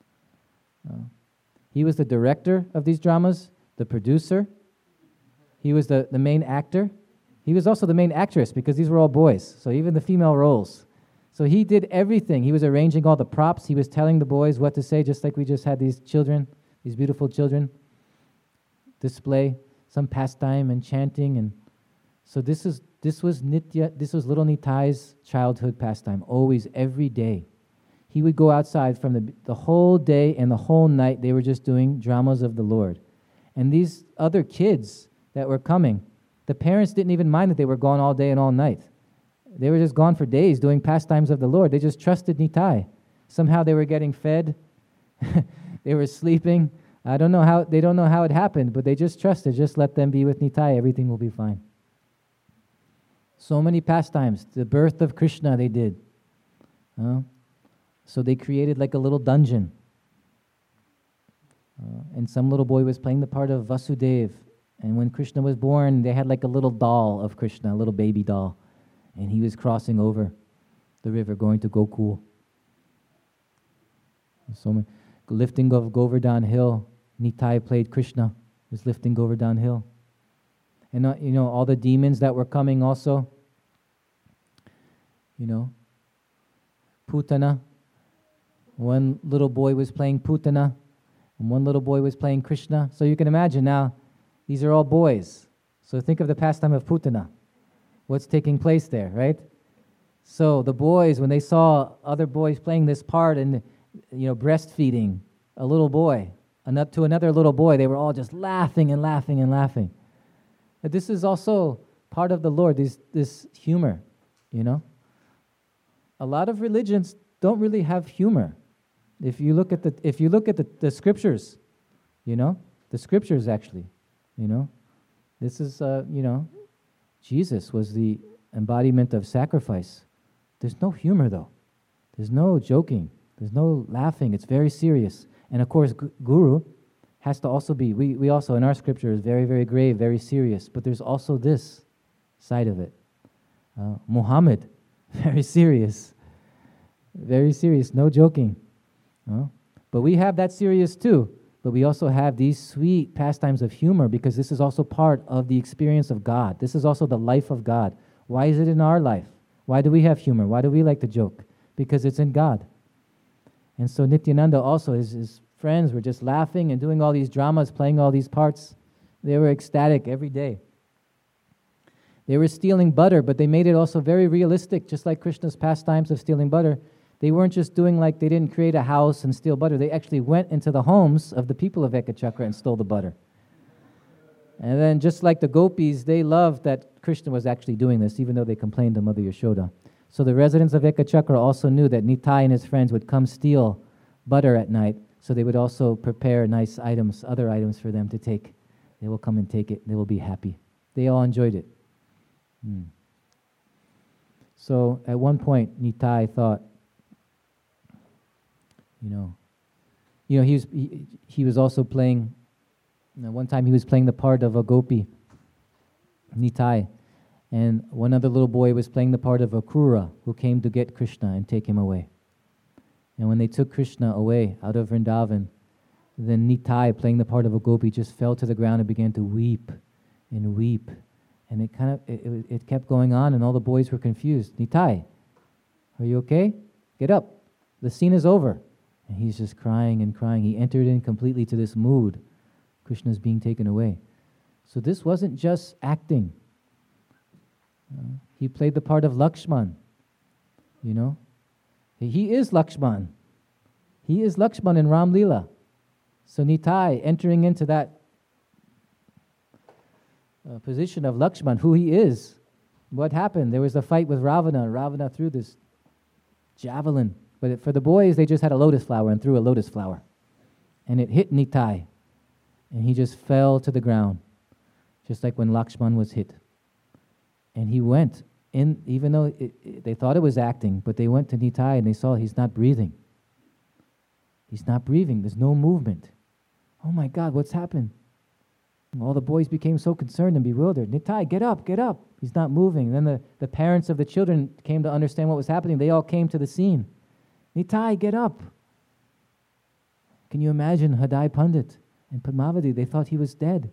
[SPEAKER 2] He was the director of these dramas, the producer. He was the main actor. He was also the main actress, because these were all boys, so even the female roles. So he did everything. He was arranging all the props. He was telling the boys what to say, just like we just had these children, these beautiful children, display some pastime and chanting. And so this was little Nitai's childhood pastime, always, every day. He would go outside from the whole day and the whole night. They were just doing dramas of the Lord. And these other kids that were coming, the parents didn't even mind that they were gone all day and all night. They were just gone for days doing pastimes of the Lord. They just trusted Nitai. Somehow they were getting fed. They were sleeping. They don't know how it happened, but they just trusted. Just let them be with Nitai. Everything will be fine. So many pastimes. The birth of Krishna they did. So they created like a little dungeon. And some little boy was playing the part of Vasudev. And when Krishna was born, they had like a little doll of Krishna, a little baby doll. And he was crossing over the river, going to Gokul. So many, lifting of Govardhan Hill, Nitai played Krishna, was lifting Govardhan Hill. And all the demons that were coming also. Putana. One little boy was playing Putana, and one little boy was playing Krishna. So you can imagine now, these are all boys. So think of the pastime of Putana. What's taking place there, right? So the boys, when they saw other boys playing this part and breastfeeding a little boy to another little boy, they were all just laughing and laughing and laughing. But this is also part of the Lord, this humor, A lot of religions don't really have humor. If you look at the scriptures, the scriptures actually, this is Jesus was the embodiment of sacrifice. There's no humor, though. There's no joking. There's no laughing. It's very serious. And of course, Guru has to also be, we also, in our scripture, is very, very grave, very serious. But there's also this side of it. Muhammad, very serious. Very serious, no joking. But we have that serious too. But we also have these sweet pastimes of humor, because this is also part of the experience of God. This is also the life of God. Why is it in our life? Why do we have humor? Why do we like to joke? Because it's in God. And so Nityananda also, his friends were just laughing and doing all these dramas, playing all these parts. They were ecstatic every day. They were stealing butter, but they made it also very realistic, just like Krishna's pastimes of stealing butter. They weren't just doing like they didn't create a house and steal butter. They actually went into the homes of the people of Ekachakra and stole the butter. And then just like the gopis, they loved that Krishna was actually doing this, even though they complained to Mother Yashoda. So the residents of Ekachakra also knew that Nitai and his friends would come steal butter at night, so they would also prepare nice items, other items for them to take. They will come and take it. They will be happy. They all enjoyed it. So at one point, Nitai thought, You know, he was also playing. One time he was playing the part of a gopi, Nitai, and one other little boy was playing the part of a Krura who came to get Krishna and take him away. And when they took Krishna away out of Vrindavan, then Nitai, playing the part of a gopi, just fell to the ground and began to weep and weep. And it kept going on, and all the boys were confused. Nitai, are you okay? Get up. The scene is over. And he's just crying and crying. He entered in completely to this mood. Krishna's being taken away. So this wasn't just acting. He played the part of Lakshman. You know? He is Lakshman. He is Lakshman in Ram Leela. So Nitai, entering into that position of Lakshman, who he is, what happened? There was a fight with Ravana. Ravana threw this javelin. But for the boys, they just had a lotus flower and threw a lotus flower. And it hit Nitai. And he just fell to the ground, just like when Lakshman was hit. And he went in, even though they thought it was acting, but they went to Nitai and they saw he's not breathing. He's not breathing. There's no movement. Oh my God, what's happened? All the boys became so concerned and bewildered. Nitai, get up, get up. He's not moving. And then the parents of the children came to understand what was happening. They all came to the scene. Nitai, get up. Can you imagine Hadai Pandit and Padmavati? They thought he was dead.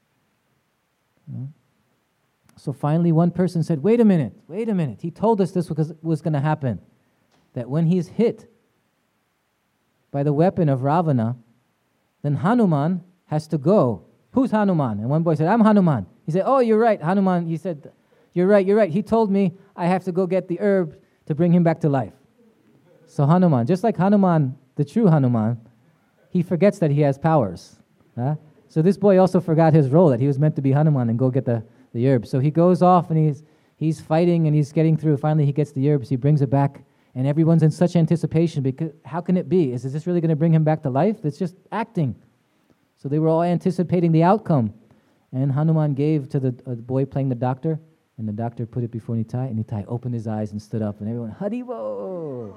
[SPEAKER 2] So finally one person said, wait a minute. He told us this was going to happen. That when he's hit by the weapon of Ravana, then Hanuman has to go. Who's Hanuman? And one boy said, I'm Hanuman. He said, oh, you're right, Hanuman. He said, you're right. He told me I have to go get the herb to bring him back to life. So Hanuman, just like Hanuman, the true Hanuman, he forgets that he has powers. So this boy also forgot his role, that he was meant to be Hanuman and go get the herb. So he goes off and he's fighting and he's getting through. Finally he gets the herbs, he brings it back, and everyone's in such anticipation because how can it be? Is this really going to bring him back to life? It's just acting. So they were all anticipating the outcome. And Hanuman gave to the boy playing the doctor, and the doctor put it before Nitai, and Nitai opened his eyes and stood up, and everyone, Haribo!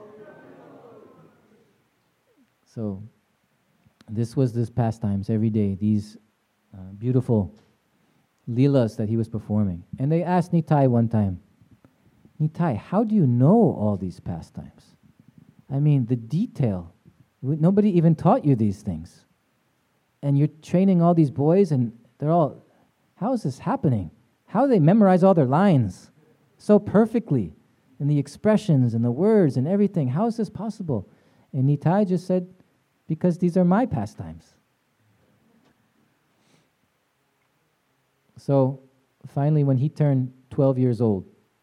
[SPEAKER 2] So this was this pastimes every day, these beautiful leelas that he was performing. And they asked Nitai one time, Nitai, how do you know all these pastimes? I mean, the detail. Nobody even taught you these things. And you're training all these boys, and they're all, how is this happening? How do they memorize all their lines so perfectly? And the expressions and the words and everything. How is this possible? And Nitai just said, because these are my pastimes. So finally, when he turned 12 years old,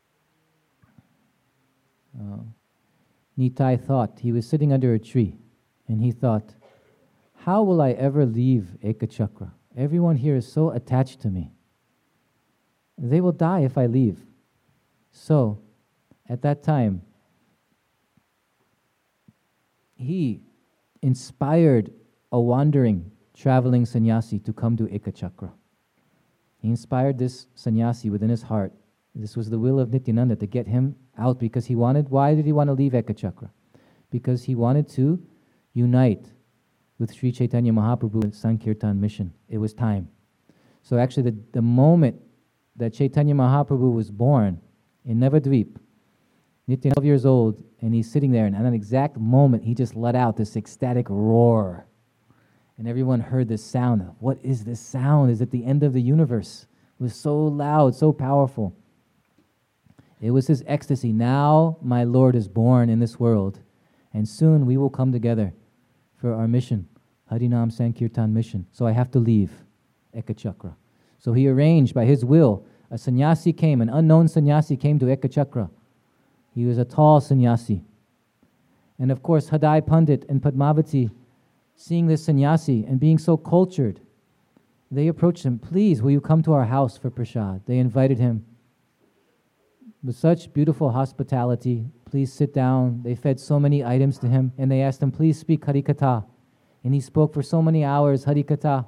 [SPEAKER 2] Nitai thought, he was sitting under a tree, and he thought, how will I ever leave Ekachakra? Everyone here is so attached to me. They will die if I leave. So, at that time, he inspired a wandering, traveling sannyasi to come to Ekachakra. He inspired this sannyasi within his heart. This was the will of Nityananda to get him out because he wanted, why did he want to leave Ekachakra? Because he wanted to unite with Sri Chaitanya Mahaprabhu's Sankirtan mission. It was time. So actually the moment that Chaitanya Mahaprabhu was born in Navadvip, Nityananda 12 years old, and he's sitting there, and at an exact moment he just let out this ecstatic roar. And everyone heard this sound. What is this sound? Is it the end of the universe? It was so loud, so powerful. It was his ecstasy. Now my Lord is born in this world, and soon we will come together for our mission, Harinam Sankirtan mission. So I have to leave Ekachakra. So he arranged by his will, a sannyasi came, an unknown sannyasi came to Ekachakra. He was a tall sannyasi. And of course, Hadai Pandit and Padmavati, seeing this sannyasi and being so cultured, they approached him, please, will you come to our house for prasad? They invited him with such beautiful hospitality. Please sit down. They fed so many items to him, and they asked him, please speak Harikatha. And he spoke for so many hours, Harikatha.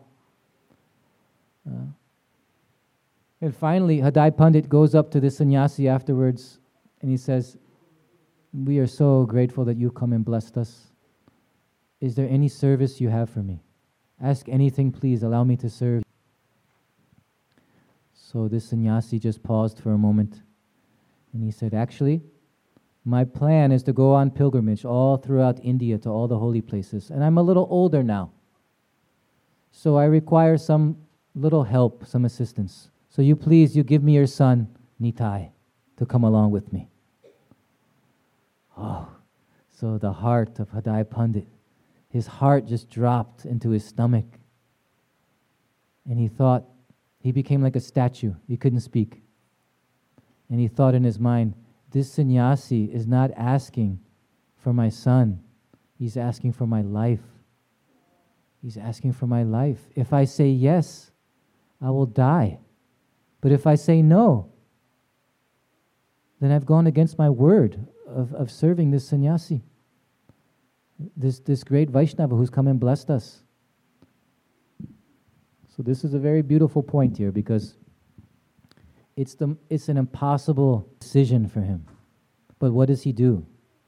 [SPEAKER 2] And finally, Hadai Pandit goes up to the sannyasi afterwards, and he says, we are so grateful that you come and blessed us. is there any service you have for me? Ask anything, please. Allow me to serve. So this sannyasi just paused for a moment, and he said, actually, my plan is to go on pilgrimage all throughout India to all the holy places, and I'm a little older now. So I require some little help, some assistance. So you give me your son, Nitai, to come along with me. Oh, so the heart of Hadai Pandit, his heart just dropped into his stomach. And he thought, he became like a statue. He couldn't speak. And he thought in his mind, this sannyasi is not asking for my son. He's asking for my life. He's asking for my life. If I say yes, I will die. But if I say no, then I've gone against my word of serving this sannyasi, this great Vaishnava who's come and blessed us. So this is a very beautiful point here, because it's an impossible decision for him. But what does he do?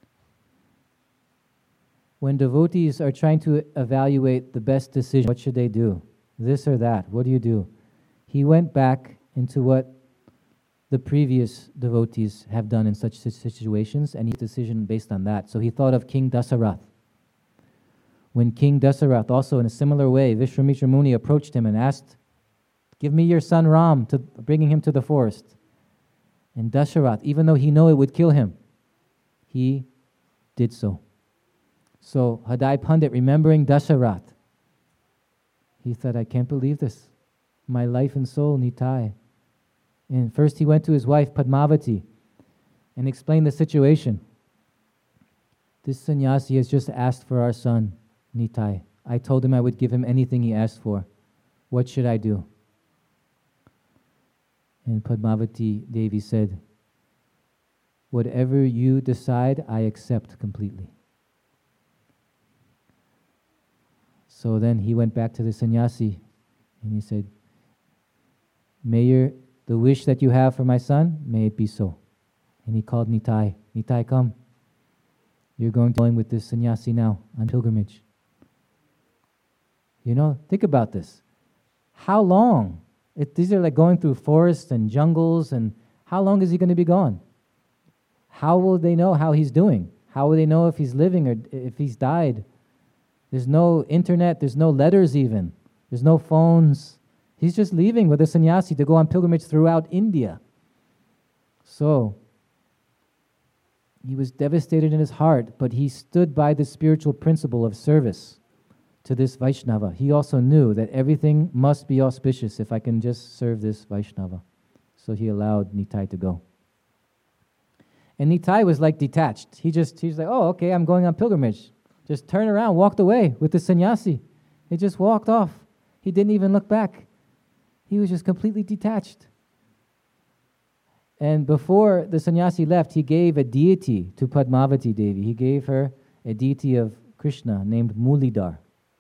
[SPEAKER 2] When devotees are trying to evaluate the best decision, what should they do? This or that? What do you do? He went back into what the previous devotees have done in such situations, and he made a decision based on that. So he thought of King Dasarath. When King Dasarath, also in a similar way, Vishwamitra Muni approached him and asked, give me your son Ram, bringing him to the forest. And Dasarath, even though he knew it would kill him, he did so. So Hadai Pandit, remembering Dasarath, he said, I can't believe this. My life and soul, Nitai. And first he went to his wife Padmavati and explained the situation. This sannyasi has just asked for our son, Nitai. I told him I would give him anything he asked for. What should I do? And Padmavati Devi said, whatever you decide, I accept completely. So then he went back to the sannyasi and he said, may the wish that you have for my son, may it be so. And he called Nitai. Nitai, come. You're going with this sannyasi now on pilgrimage. Think about this. How long? These are like going through forests and jungles, and how long is he going to be gone? How will they know how he's doing? How will they know if he's living or if he's died? There's no internet, there's no letters even. There's no phones. He's just leaving with a sannyasi to go on pilgrimage throughout India. So, he was devastated in his heart, but he stood by the spiritual principle of service to this Vaishnava. He also knew that everything must be auspicious if I can just serve this Vaishnava. So he allowed Nitai to go. And Nitai was like detached. He's like, oh, okay, I'm going on pilgrimage. Just turned around, walked away with the sannyasi. He just walked off. He didn't even look back. He was just completely detached. And before the sannyasi left, he gave a deity to Padmavati Devi. He gave her a deity of Krishna named Mulidhar.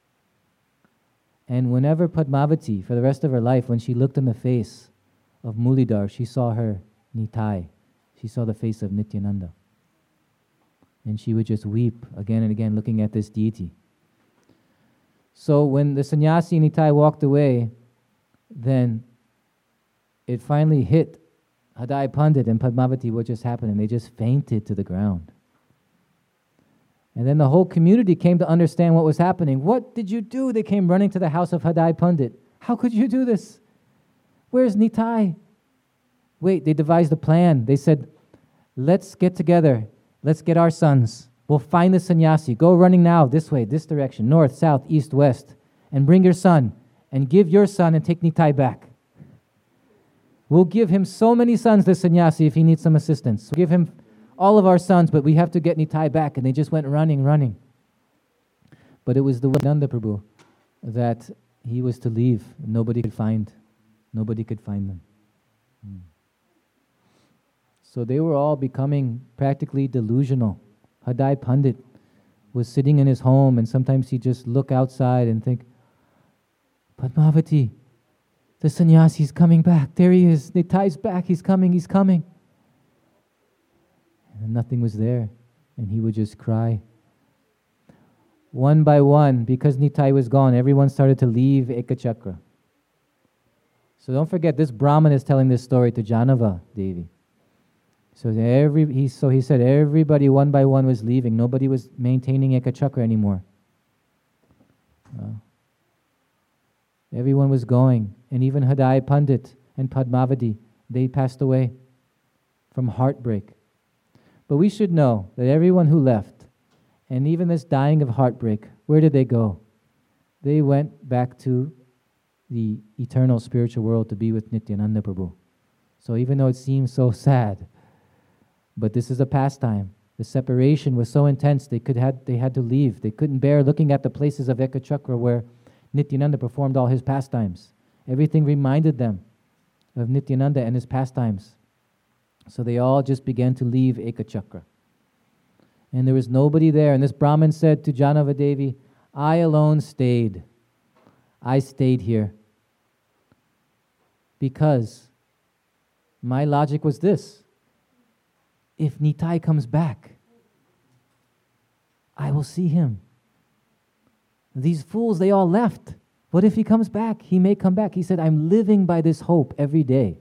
[SPEAKER 2] And whenever Padmavati, for the rest of her life, when she looked in the face of Mulidhar, she saw her Nitai. She saw the face of Nityananda. And she would just weep again and again looking at this deity. So when the sannyasi Nitai walked away, then it finally hit Hadai Pandit and Padmavati what just happened, and they just fainted to the ground. And then the whole community came to understand what was happening. What did you do? They came running to the house of Hadai Pandit. How could you do this? Where's Nitai? Wait, they devised a plan. They said, let's get together. Let's get our sons. We'll find the sannyasi. Go running now this way, this direction, north, south, east, west, and bring your son, and give your son and take Nitai back. We'll give him so many sons, this sannyasi, if he needs some assistance. We'll give him all of our sons, but we have to get Nitai back. And they just went running. But it was the Nanda Prabhu that he was to leave. Nobody could find them. So they were all becoming practically delusional. Hadai Pandit was sitting in his home, and sometimes he'd just look outside and think, Padmavati, the sannyasi's coming back. There he is. Nitai's back. He's coming. And nothing was there. And he would just cry. one by one, because Nitai was gone, everyone started to leave Ekachakra. So don't forget, this Brahmin is telling this story to Janava Devi. So he said everybody one by one was leaving. Nobody was maintaining Ekachakra anymore. Everyone was going. And even Hadai Pandit and Padmavati, they passed away from heartbreak. But we should know that everyone who left, and even this dying of heartbreak, where did they go? They went back to the eternal spiritual world to be with Nityananda Prabhu. So even though it seems so sad, but this is a pastime. The separation was so intense they had to leave. They couldn't bear looking at the places of Ekachakra where Nityananda performed all his pastimes. Everything reminded them of Nityananda and his pastimes. So they all just began to leave Ekachakra. And there was nobody there. And this Brahmin said to Janava Devi, I alone stayed. I stayed here. Because my logic was this. If Nitai comes back, I will see him. These fools, they all left. What if he comes back? He may come back. He said, I'm living by this hope every day.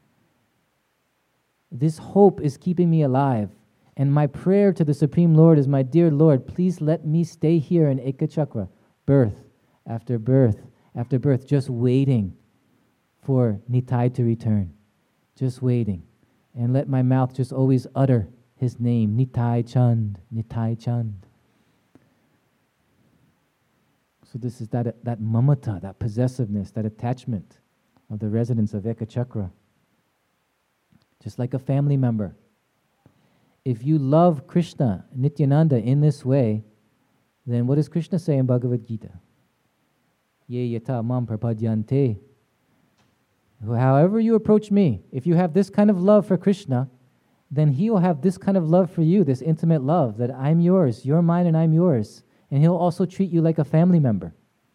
[SPEAKER 2] This hope is keeping me alive. And my prayer to the Supreme Lord is, my dear Lord, please let me stay here in Ekachakra, birth after birth after birth, just waiting for Nitai to return. Just waiting. And let my mouth just always utter his name, Nitai Chand, Nitai Chand. So this is that mamata, that possessiveness, that attachment of the residents of Ekachakra. Just like a family member. If you love Krishna, Nityananda in this way, then what does Krishna say in Bhagavad Gita? Ye yata mam prapadyante. However you approach me, if you have this kind of love for Krishna, then he will have this kind of love for you, this intimate love, that I'm yours, you're mine and I'm yours. And he'll also treat you like a family member.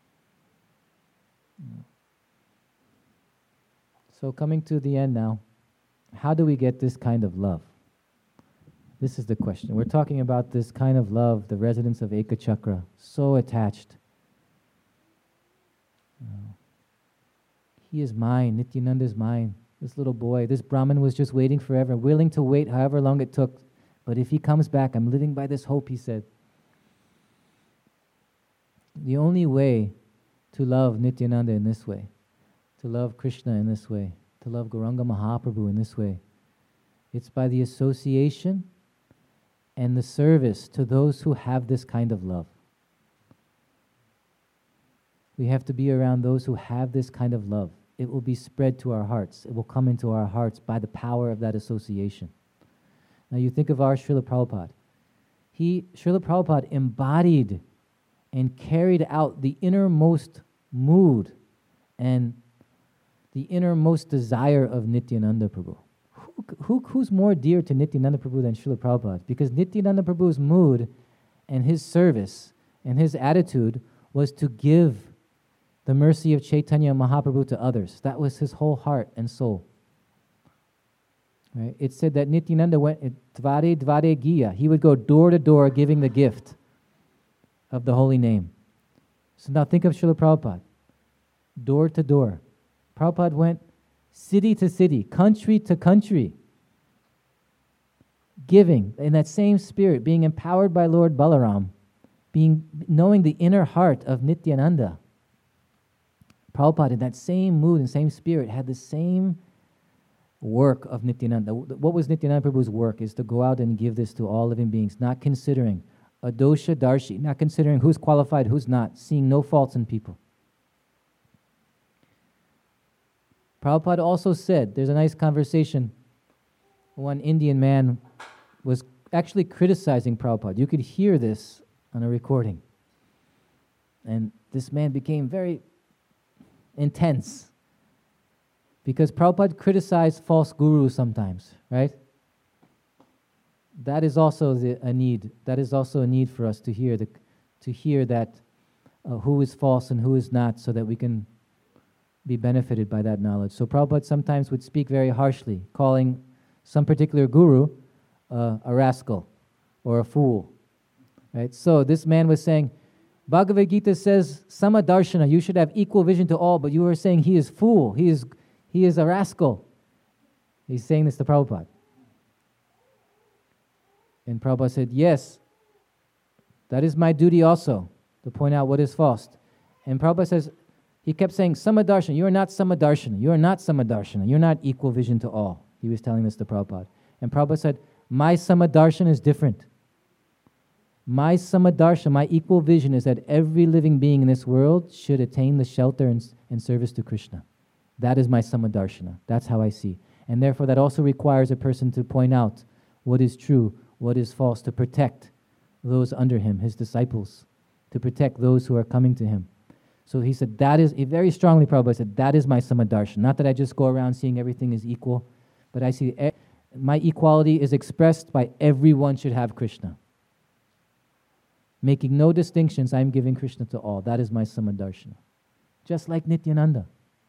[SPEAKER 2] So coming to the end now, how do we get this kind of love? This is the question. We're talking about this kind of love, the residents of Ekachakra, so attached. He is mine, Nityananda is mine. This little boy, this Brahmin was just waiting forever, willing to wait however long it took. But if he comes back, I'm living by this hope, he said. The only way to love Nityananda in this way, to love Krishna in this way, to love Gauranga Mahaprabhu in this way, it's by the association and the service to those who have this kind of love. We have to be around those who have this kind of love. It will be spread to our hearts. It will come into our hearts by the power of that association. Now you think of our Srila Prabhupada. Srila Prabhupada embodied and carried out the innermost mood and the innermost desire of Nityananda Prabhu. Who's more dear to Nityananda Prabhu than Srila Prabhupada? Because Nityananda Prabhu's mood and his service and his attitude was to give the mercy of Chaitanya Mahaprabhu to others. That was his whole heart and soul. Right? It said that Nityananda went dvare dvare giya. He would go door to door giving the gift of the holy name. So now think of Srila Prabhupada. Door to door. Prabhupada went city to city, country to country, giving in that same spirit, being empowered by Lord Balaram, knowing the inner heart of Nityananda. Prabhupada, in that same mood and same spirit, had the same work of Nityananda. What was Nityananda Prabhu's work? Is to go out and give this to all living beings, not considering a dosha darshi, not considering who's qualified, who's not, seeing no faults in people. Prabhupada also said, there's a nice conversation. One Indian man was actually criticizing Prabhupada. You could hear this on a recording. And this man became very intense because Prabhupada criticized false gurus sometimes, right? That is also a need. That is also a need for us to hear that who is false and who is not, so that we can be benefited by that knowledge. So Prabhupada sometimes would speak very harshly, calling some particular guru a rascal or a fool. Right? So this man was saying, Bhagavad Gita says, Samadarshana, you should have equal vision to all, but you are saying he is fool, he is a rascal. He's saying this to Prabhupada. And Prabhupada said, yes, that is my duty also, to point out what is false. And Prabhupada says, he kept saying, Samadarshana, you are not Samadarshana, you are not Samadarshana, you're not equal vision to all. He was telling this to Prabhupada. And Prabhupada said, my Samadarshana is different. My Samadarshana, my equal vision is that every living being in this world should attain the shelter and service to Krishna. That is my Samadarshana. That's how I see. And therefore that also requires a person to point out what is true, what is false, to protect those under him, his disciples, to protect those who are coming to him. So he said, that is, very strongly Prabhupada said, that is my Samadarshana. Not that I just go around seeing everything is equal, but I see my equality is expressed by everyone should have Krishna. Making no distinctions, I am giving Krishna to all. That is my Samadarshana. Just like Nityananda.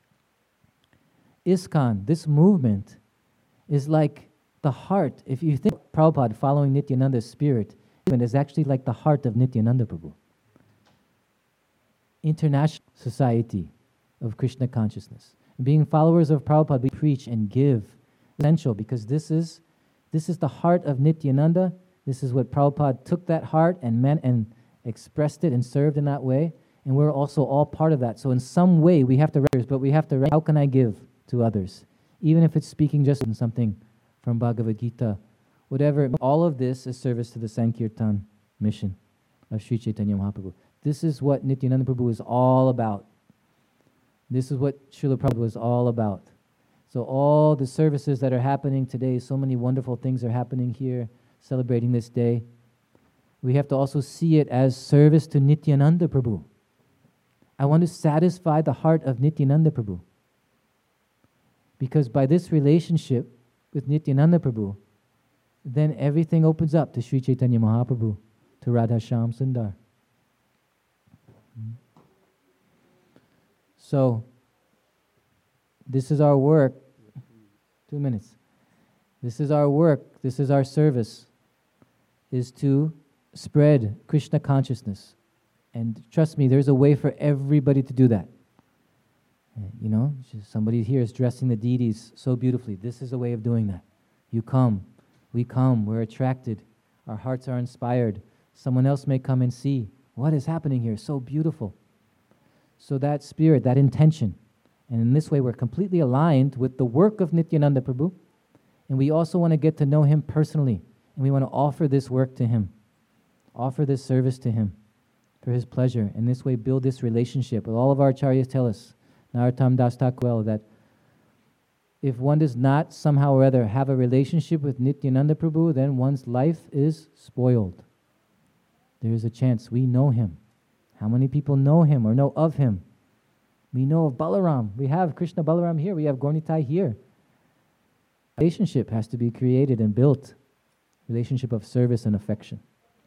[SPEAKER 2] ISKCON, this movement, is like the heart. If you think Prabhupada following Nityananda's spirit, it is actually like the heart of Nityananda Prabhu. International society of Krishna consciousness. Being followers of Prabhupada, we preach and give. Essential, because this is the heart of Nityananda. This is what Prabhupada took that heart and meant and expressed it and served in that way. And we're also all part of that. So in some way we have to recognize, but we have to recognize, how can I give to others? Even if it's speaking just in something from Bhagavad Gita, whatever. All of this is service to the Sankirtan mission of Sri Chaitanya Mahaprabhu. This is what Nityananda Prabhu is all about. This is what Srila Prabhupada was all about. So all the services that are happening today, so many wonderful things are happening here, celebrating this day. We have to also see it as service to Nityananda Prabhu. I want to satisfy the heart of Nityananda Prabhu. Because by this relationship with Nityananda Prabhu, then everything opens up to Sri Chaitanya Mahaprabhu, to Radha Shyam Sundar. So, this is our work. 2 minutes. This is our work, this is our service, is to spread Krishna consciousness. And trust me, there's a way for everybody to do that. You know, somebody here is dressing the deities so beautifully. This is a way of doing that. You come, we come, we're attracted, our hearts are inspired. Someone else may come and see, what is happening here? So beautiful. So that spirit, that intention, and in this way we're completely aligned with the work of Nityananda Prabhu, and we also want to get to know him personally, and we want to offer this work to him, offer this service to him for his pleasure, and this way build this relationship. All of our acharyas tell us, Narottam Das Thakur, that if one does not somehow or other have a relationship with Nityananda Prabhu, then one's life is spoiled. There is a chance we know him. How many people know him or know of him? We know of Balaram. We have Krishna Balaram here. We have Gaura-Nitai here. Relationship has to be created and built. Relationship of service and affection.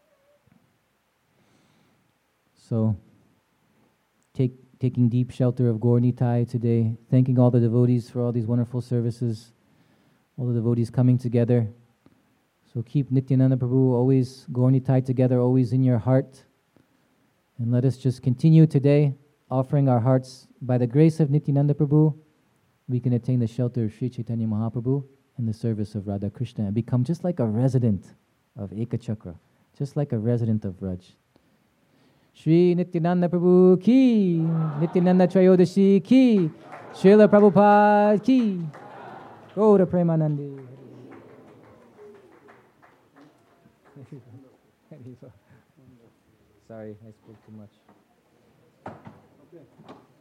[SPEAKER 2] So, taking deep shelter of Gaura-Nitai today, thanking all the devotees for all these wonderful services, all the devotees coming together. So keep Nityananda Prabhu always, Gaura-Nitai together, always in your heart. And let us just continue today, offering our hearts. By the grace of Nityananda Prabhu, we can attain the shelter of Sri Chaitanya Mahaprabhu and the service of Radha Krishna and become just like a resident of Ekachakra, just like a resident of Vraj. Shri Nityananda Prabhu ki, Nityananda Trayodashi ki, Srila Prabhupada ki, Gaura Premanandi. Sorry, I spoke too much. Okay.